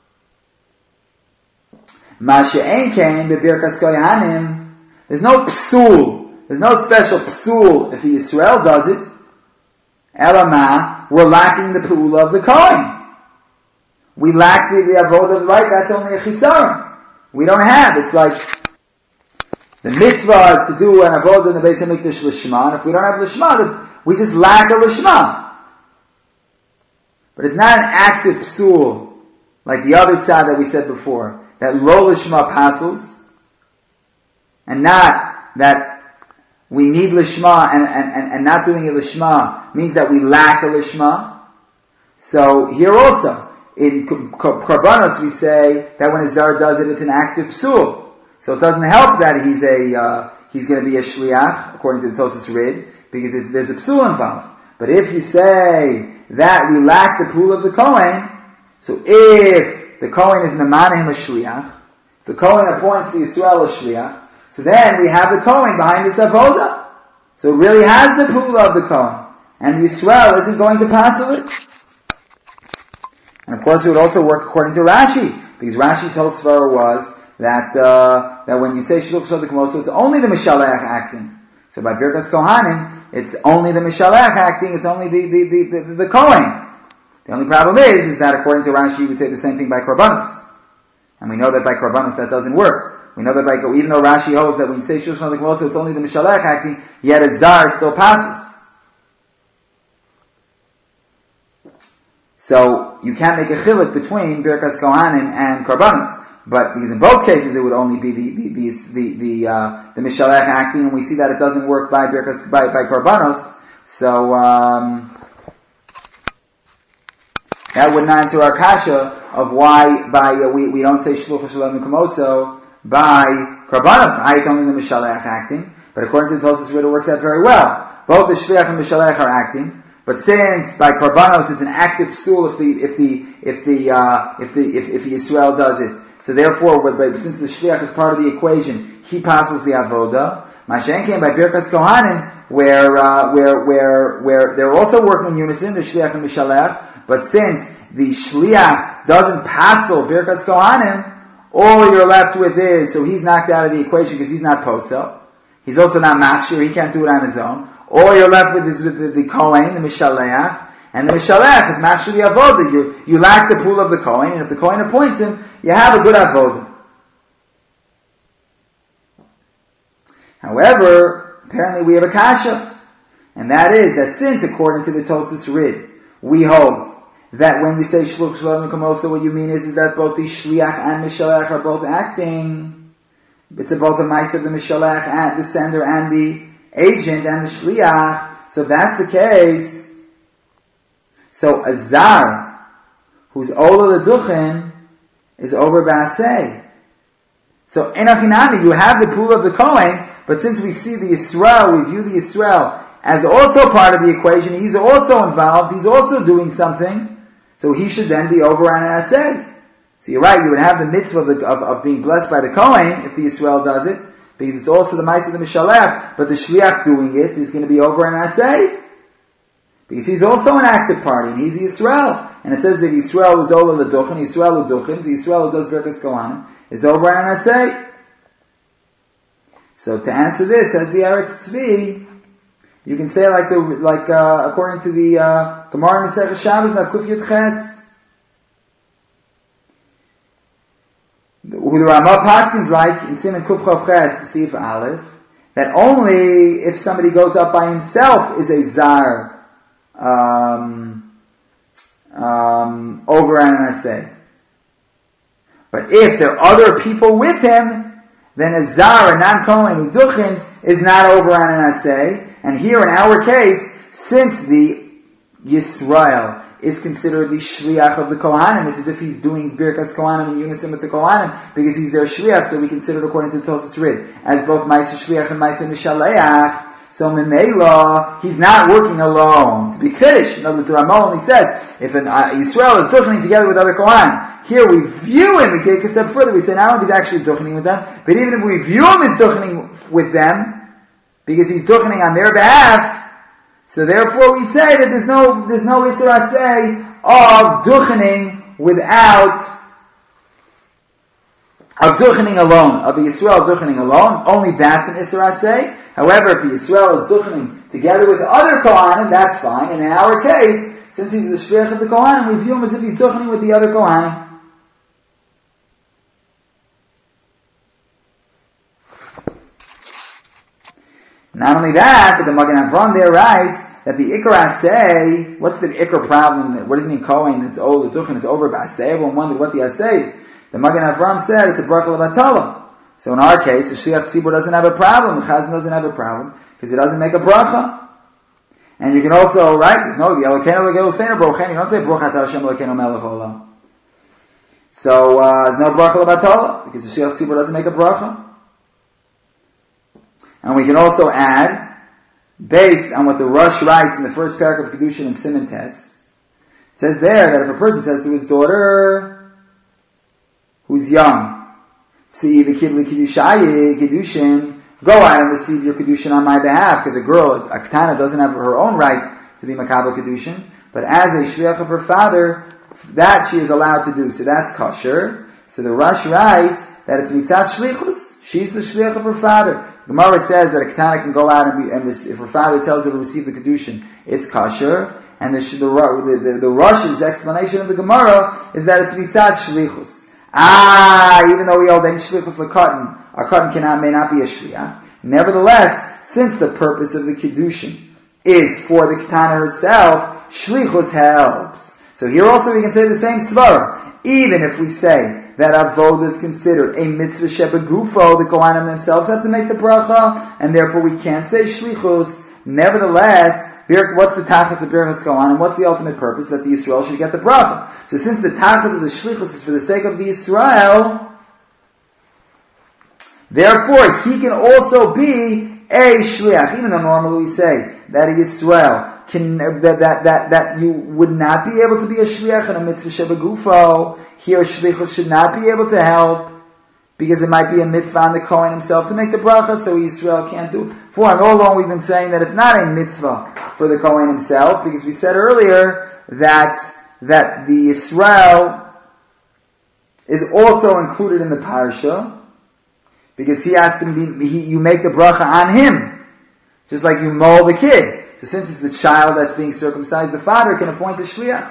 Masha Ein Kain B'Birkas Kohanim, there's no psul, there's no special psul if the Yisrael does it. Elama, we're lacking the pula of the Kohen. We lack the, the avodah, right? That's only a chisaron. We don't have. It's like the mitzvah is to do an avodah in the Beis Hamikdash l'shma. And if we don't have l'shma, then we just lack a l'shma. But it's not an active psul like the other tzad that we said before, that lo l'shma passes, and not that we need l'shma and, and, and, and not doing a l'shma means that we lack a l'shma. So here also, in Karbanos we say that when a Zar does it, it's an active psul. So it doesn't help that he's a, uh, he's going to be a shliach, according to the Tosas Rid, because it's, there's a psul involved. But if you say that we lack the pul of the Kohen, so if the Kohen is memaneh a shliach, the Kohen appoints the Yisrael a shliach, so then we have the Kohen behind this avoda. So it really has the pul of the Kohen. And the Yisrael isn't going to pass it. And of course it would also work according to Rashi, because Rashi's whole svara was that, uh, that when you say Shluch Shaduk Moso, it's only the Mishalech acting. So by Birkas Kohanim, it's only the Mishalech acting, it's only the, the, the, the, the Kohen. The only problem is, is that according to Rashi, you would say the same thing by Korbanos. And we know that by Korbanos that doesn't work. We know that by, even though Rashi holds that when you say Shluch Shaduk Moso, it's only the Mishalech acting, yet a Zar still passes. So you can't make a chiluk between Birkas Kohanim and Korbanos, but because in both cases it would only be the the the the, the, uh, the Mishalech acting, and we see that it doesn't work by Birkas by by Korbanos. So um, that wouldn't answer our kasha of why by uh, we we don't say Shluch Shalom Kamoso by Korbanos. I it's only the Mishalech acting, but according to the Tosas Rid, it works out very well. Both the Shliach and Mishalech are acting. But since by Korbanos it's an active psul if the if the if the uh, if the if, if Yisrael does it, so therefore, but, but since the shliach is part of the equation, he passes the avoda. Mashen came by Birkas Kohanim, where uh, where where where they're also working in unison, the shliach and mishalech. But since the shliach doesn't passel Birkas Kohanim, all you're left with is so he's knocked out of the equation because he's not posel. He's also not makshir. He can't do it on his own. All you're left with is with the, the Kohen, the Mishalech, and the Mishalech is makshir the avoda. You, you lack the pool of the Kohen, and if the Kohen appoints him, you have a good avoda. However, apparently we have a kasha, and that is that since, according to the Tosas Rid, we hold that when you say Shluch Shalom Kamoso, what you mean is, is that both the Shliach and Mishalech are both acting. It's about the mice of the Mishalech and the sender and the agent and the shliach. So if that's the case, so a zar who's ola leduchen is over ba'aseh. So enachinami, you have the pool of the Kohen, but since we see the Yisrael, we view the Yisrael as also part of the equation, he's also involved, he's also doing something, so he should then be over on an aseh. So you're right, you would have the mitzvah of, the, of, of being blessed by the Kohen if the Yisrael does it, because it's also the mice of the Mishalech, but the Shliach doing it is going to be over an aseh. Because he's also an active party, and he's Yisrael. And it says that Yisrael is Ola L'Duchen, Yisrael L'Duchen, so Yisrael who does Birkas Kohanim, is over an aseh. So to answer this, as the Eretz Tzvi, you can say like the, like, uh, according to the, uh, Gemara Masechah Shabbos, na Kuf Yud Ches, who the Ramah Paskins like in Siman Kuf Chav Ches, Sif Aleph, that only if somebody goes up by himself is a zar um, um, over an aseh. But if there are other people with him, then a zar, a non-Kohen who duchins, is not over on an aseh. And here in our case, since the Yisrael is considered the shliach of the Kohanim, it's as if he's doing Birkas Kohanim in unison with the Kohanim, because he's their shliach, so we consider it according to the Tosas Rid, as both Ma'aser Shliach and Ma'aser Mishaleach. So Memela, he's not working alone. To be Kiddush, in other words, the Ramah only says, if an uh, Yisrael is duchening together with other Kohanim, here we view him, we take a step further, we say not only is he actually duchening with them, but even if we view him as duchening with them, because he's duchening on their behalf, so therefore we'd say that there's no, there's no Isser Aseh of duchening without, of duchening alone, of the Yisrael duchening alone, only that's an Isser Aseh. However, if the Yisrael is duchening together with the other Kohanim, that's fine, and in our case, since he's the shliach of the Kohanim, we view him as if he's duchening with the other Kohanim. Not only that, but the Magen Avram there writes that the Ikar Aseh, what's the Ikar problem? What does it mean Kohen? It's old, the Duchen is over by Aseh. Everyone wondered what the Aseh is. The Magen Avram said it's a bracha l'batala. So in our case, the Shliach Tzibur doesn't have a problem, the Chazan doesn't have a problem, because it doesn't make a bracha. And you can also, right, there's no, Elokeinu Elokeinu Seinu Brochen, you don't say Broch Atah Hashem Elokeinu Melech Olam. So, uh, there's no bracha l'batala, because the Shliach Tzibur doesn't make a bracha. And we can also add, based on what the Rush writes in the first paragraph of Kedushin and Siman Tes, it says there that if a person says to his daughter, who's young, "See the kibli kiddushayi Kedushin, go out and receive your Kedushin on my behalf," because a girl, a Ketana, doesn't have her own right to be Makabel Kedushin, but as a shliach of her father, that she is allowed to do. So that's kosher. So the Rush writes that it's mitzat shlichus. She's the shliach of her father. Gemara says that a Ketana can go out and, be, and if her father tells her to receive the Kedushin, it's kosher. And the, the, the, the, the Rush's explanation of the Gemara is that it's mitzat shlichus. Ah, even though we hold any shlichus l'katan, our katan cannot, may not be a shliach. Nevertheless, since the purpose of the Kedushin is for the Ketana herself, shlichus helps. So here also we can say the same svara. Even if we say that avodah is considered a mitzvah shebegufo, the Kohanim themselves have to make the bracha, and therefore we can't say shlichus. Nevertheless, what's the tachlis of Birchas Kohanim? What's the ultimate purpose? That the Yisrael should get the bracha. So since the tachlis of the shlichus is for the sake of the Yisrael, therefore he can also be a shliach, even though normally we say that a Yisrael can, that, that, that, that you would not be able to be a shliach in a mitzvah shebegufo. Here, shlichus should not be able to help, because it might be a mitzvah on the Kohen himself to make the bracha, so Yisrael can't do. For and all along we've been saying that it's not a mitzvah for the Kohen himself, because we said earlier that, that the Yisrael is also included in the parsha, because he has to be, he, you make the bracha on him, just like you mold the kid. So since it's the child that's being circumcised, the father can appoint a shliach.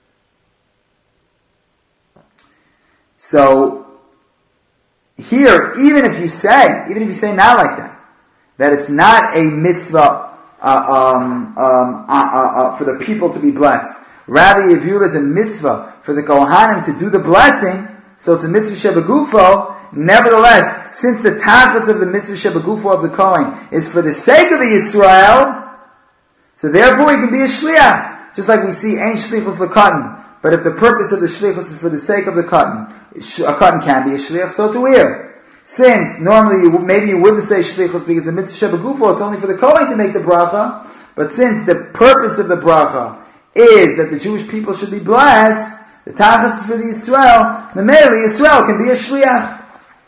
So, here, even if you say, even if you say not like that, that it's not a mitzvah uh, um, um, uh, uh, uh, for the people to be blessed, rather you view it as a mitzvah for the Kohanim to do the blessing, so it's a mitzvah shebegufo. Nevertheless, since the tachlis of the mitzvah shebegufo of the Kohen is for the sake of the Yisrael, so therefore he can be a shliach, just like we see ain't shlichus l'katan. But if the purpose of the shlichus is for the sake of the katan, a katan can be a shliach, so to here. Since normally you, maybe you wouldn't say shlichus because the mitzvah shebegufo, it's only for the Kohen to make the bracha, but since the purpose of the bracha is that the Jewish people should be blessed, the tachlis is for the Yisrael, the Meili Yisrael can be a shliach.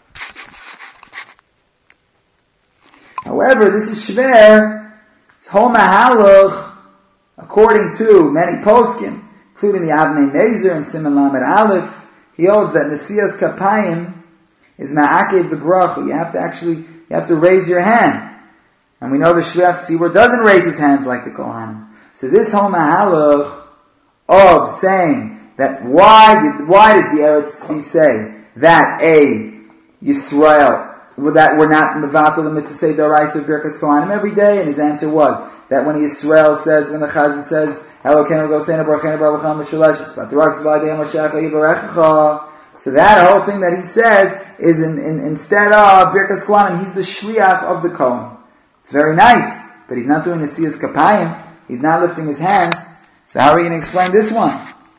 However, this is shver, it's whole mahalach, according to many poskim, including the Avnei Nezer and Siman Lamed Aleph, he holds that Nesias Kapayim is ma'akev the bracha. You have to actually, you have to raise your hand. And we know the Shliach Tzibur doesn't raise his hands like the Kohanim. So this whole mahalach of saying that why did, why does the Eretz Tzvi say that a Yisrael, that we're not mevatel the mitzvah say d'oraisa of Birkas Kohanim every day? And his answer was that when Yisrael says, when the Chazan says, Elokeinu Goseinu Barucheinu Barucham Mishuleshes, V'Torach Zvadei Mashiach Yivarechecha. So that whole thing that he says is in, in, instead of Birkas Kohanim, he's the shliach of the Kohen. It's very nice, but he's not doing the Siyas Kapayim. He's not lifting his hands. So how are we going to explain this one?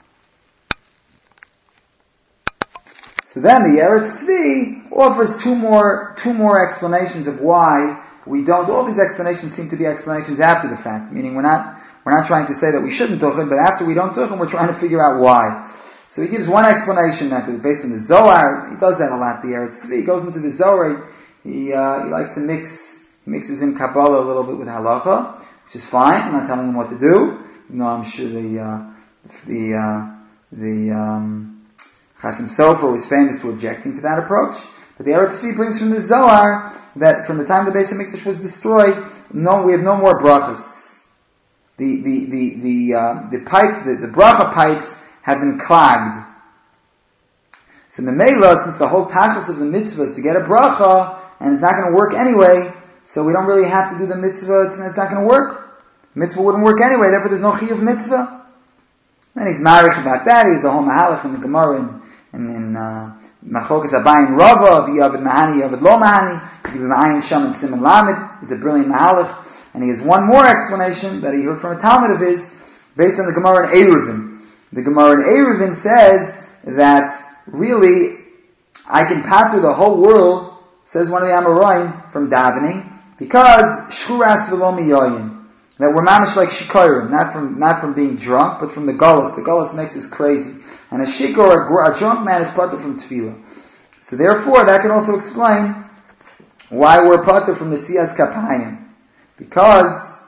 So then the Eretz Tzvi offers two more two more explanations of why we don't. All these explanations seem to be explanations after the fact, meaning we're not we're not trying to say that we shouldn't tuchen, but after we don't tuchen, we're trying to figure out why. So he gives one explanation that based on the Zohar. He does that a lot. The Eretz Tzvi, he goes into the Zohar. He uh, he likes to mix. He mixes in Kabbalah a little bit with halacha, which is fine. I'm not telling him what to do. You know, I'm sure the uh, the uh, the um, Chasim Sofer was famous for objecting to that approach. But the Eretz Tzvi brings from the Zohar that from the time the Beis HaMikdash was destroyed, no, we have no more brachas. The the the the uh, the pipe, the, the bracha pipes have been clogged. So Memela, since the whole tachlis of the mitzvah is to get a bracha, and it's not going to work anyway, so we don't really have to do the mitzvah. It's, it's not going to work. Mitzvah wouldn't work anyway. Therefore, there's no chiyuv mitzvah. And he's marich about that. He's a whole mahalach in the Gemara in in, in uh, Machokas Abayin Rava, V'Yavid Mahani, Yavid Lo Mahani, V'Yavid Ma'ayin Sham and Simon Lamed. He's a brilliant mahalach. And he has one more explanation that he heard from a Talmud of his, based on the Gemara in Eruvin. The Gemara in Eruvin says that really, I can pass through the whole world, says one of the Amoraim, from davening, because Shchuras V'Lo Miyoyin. That we're mamish like shikorim, not from not from being drunk, but from the gullus. The gullus makes us crazy. And a shikor, a drunk man, is patur from tefillah. So therefore, that can also explain why we're patur from the siyas kapayim. Because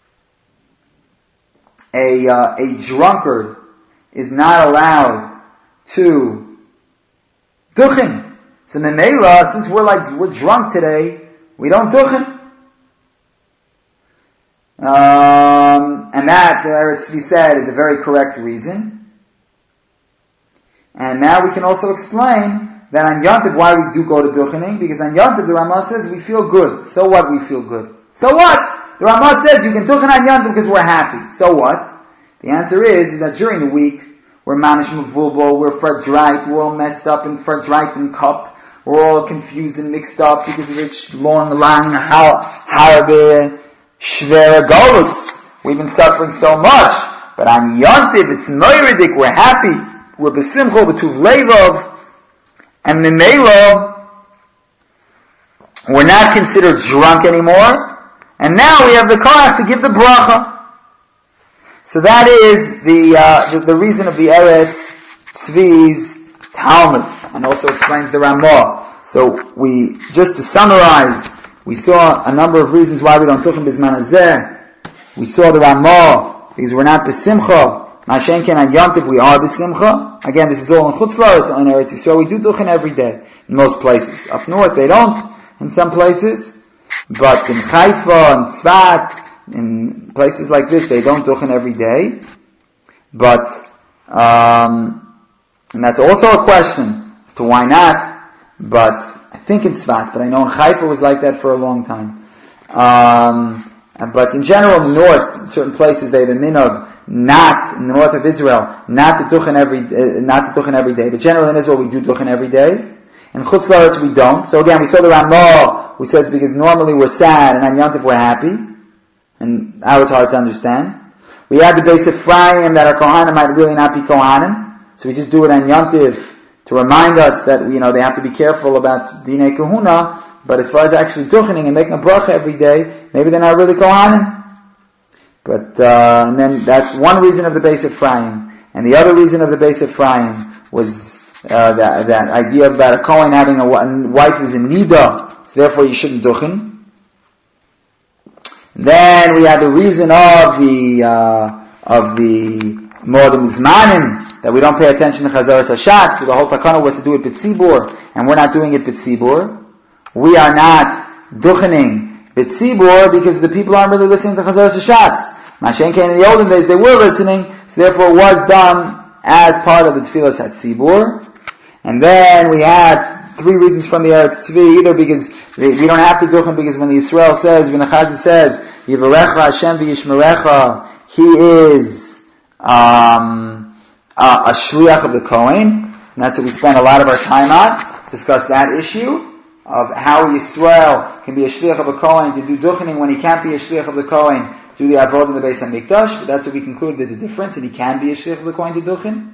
a uh, a drunkard is not allowed to duchen. So memela, since we're like we're drunk today, we don't duchen. Um, and that, the Eretz Tzvi said, is a very correct reason. And now we can also explain that on Yontiv why we do go to duchening, because on Yontiv the Ramah says we feel good. So what we feel good? So what? The Ramah says you can duchen on Yontiv because we're happy. So what? The answer is, is that during the week, we're manish mavulbo, we're ferdreit, we're all messed up in ferdreit and cup, we're all confused and mixed up because of its long, long, harbe, shvera golus. We've been suffering so much. But on Yontiv, it's moiridik, we're happy, we're besimcho, betuv levov, and memelo, we're not considered drunk anymore, and now we have the koach to give the bracha. So that is the, uh, the, the reason of the Eretz Tzvi's Talmud, and also explains the Ramah. So we, just to summarize, we saw a number of reasons why we don't tuchen bizman hazeh. We saw the Ramah, because we're not besimcha. Mashen ken on Yontiv, we are besimcha. Again, this is all in Chutz La'aretz, in Eretz Yisrael. We do tuchen every day, in most places. Up north, they don't, in some places. But in Haifa, and Tzvat, in places like this, they don't duchen every day. But, um, and that's also a question as to why not. But, I think in Tzvat, but I know in Haifa was like that for a long time. Um, but in general, in the north, in certain places, they have a minog, not, in the north of Israel, not to duchen every, uh, not to duchen every day. But generally in Israel, we do duchen every day. In Chutz La'aretz, we don't. So again, we saw the Ramah, who says because normally we're sad, and on Yontif we're happy. And that was hard to understand. We had the Beis Ephraim that our Kohanim might really not be Kohanim. So we just do it on Yontif to remind us that, you know, they have to be careful about Dinei Kahuna. But as far as actually duchening and making a bracha every day, maybe they're not really Kohanim. But, uh, and then that's one reason of the Beis Ephraim. And the other reason of the Beis Ephraim was, uh, that, that idea about a Kohen having a wife who's in Nida. So therefore you shouldn't duchen. Then we had the reason of the uh, of the Moedim Zmanim, that we don't pay attention to Chazaras Hashatz, so the whole takana was to do it B'tzibur, and we're not doing it B'tzibur. We are not duchening B'tzibur because the people aren't really listening to Chazaras Hashatz. Mashen Kain in the olden days they were listening, so therefore it was done as part of the Tfilas HaTzibur. And then we had three reasons from the Eretz Tzvi, either because we don't have to duchen, because when the Yisrael says, when the Chazan says, Yivarecha Hashem v'yishmerecha, he is um, a, a shliach of the Kohen, and that's what we spend a lot of our time on, discuss that issue of how Yisrael can be a shliach of a Kohen to do duchening when he can't be a shliach of the Kohen to do the avod in the Beis HaMikdash. But that's what we conclude, there's a difference, and he can be a shliach of the Kohen to duchen.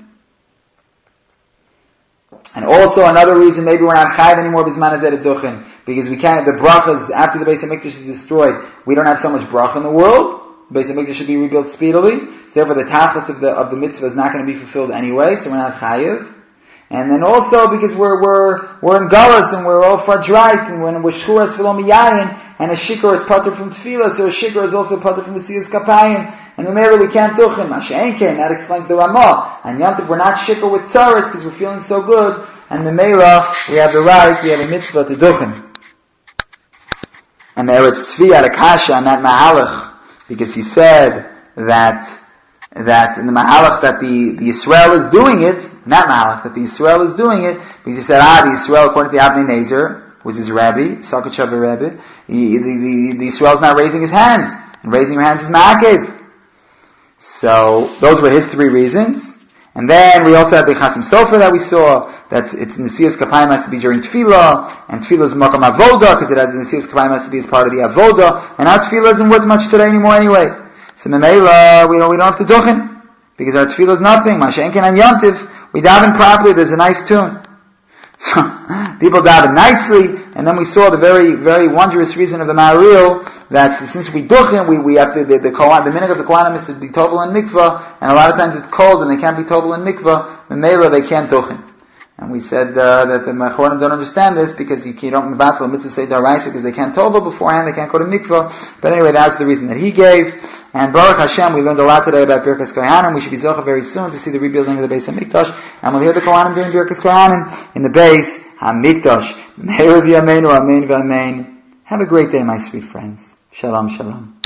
And also another reason, maybe we're not chayav anymore b'zman hazeh to duchen, because we can't, the brachas, after the Beis HaMikdash is destroyed, we don't have so much bracha in the world, the Beis Hamikdash should be rebuilt speedily. So therefore the tachlis of the, of the mitzvah is not going to be fulfilled anyway, so we're not chayiv. And then also because we're, we're, we're in Galus and we're all fadrite, and when we're shchuras v'lo miyayin, and a shikor is pater from tefillah, so a shikor is also pater from the siyas kapayim, and remember we can't duchen, masha'enken, that explains the Ramah. And Yantiv, we're not shikor with tzaras because we're feeling so good, and the Mela, we have the right, we have a mitzvah to duchen. And the Eretz Tzvi had a kasha on that Mahalach, because he said that, that in the Mahalach that the, the Yisrael is doing it, not Mahalach, that the Yisrael is doing it, because he said, ah, the Yisrael, according to the Avnei Nezer, was his Rebbe, Sakachav the Rebbe, he, the, the, the Yisrael's not raising his hands, and raising your hands is Ma'akev. So, those were his three reasons. And then we also had the Chasim Sofer that we saw, that it's Nesiyas Kapayim has to be during Tefillah, and Tefillah is Makam Avoda, because it has, the Nesiyas Kapayim has to be as part of the Avoda, and our Tefillah isn't worth much today anymore anyway. So Memela, we don't, we don't have to duchen, because our Tefillah is nothing. Masha'enken and Yontiv, we daven properly, there's a nice tune. So, people daven nicely, and then we saw the very, very wondrous reason of the Ma'aril, that since we duchen, we, we have to, the, the, Kohan, the minhag of the Kohanim is to be tovel in mikvah, and a lot of times it's cold and they can't be tovel in mikvah, Memela they can't duchen. And we said uh, that the Mechorim don't understand this because you, you don't mevatel mitzvah say daraisa because they can't tovel beforehand, they can't go to mikvah. But anyway, that's the reason that he gave. And Baruch Hashem, we learned a lot today about Birkas Kohanim. We should be zocha very soon to see the rebuilding of the Beis Hamikdash, and we'll hear the Kohanim doing Birkas Kohanim in the Beis Hamikdash. Meir v'yameinu, amen v'amen. Have a great day, my sweet friends. Shalom, shalom.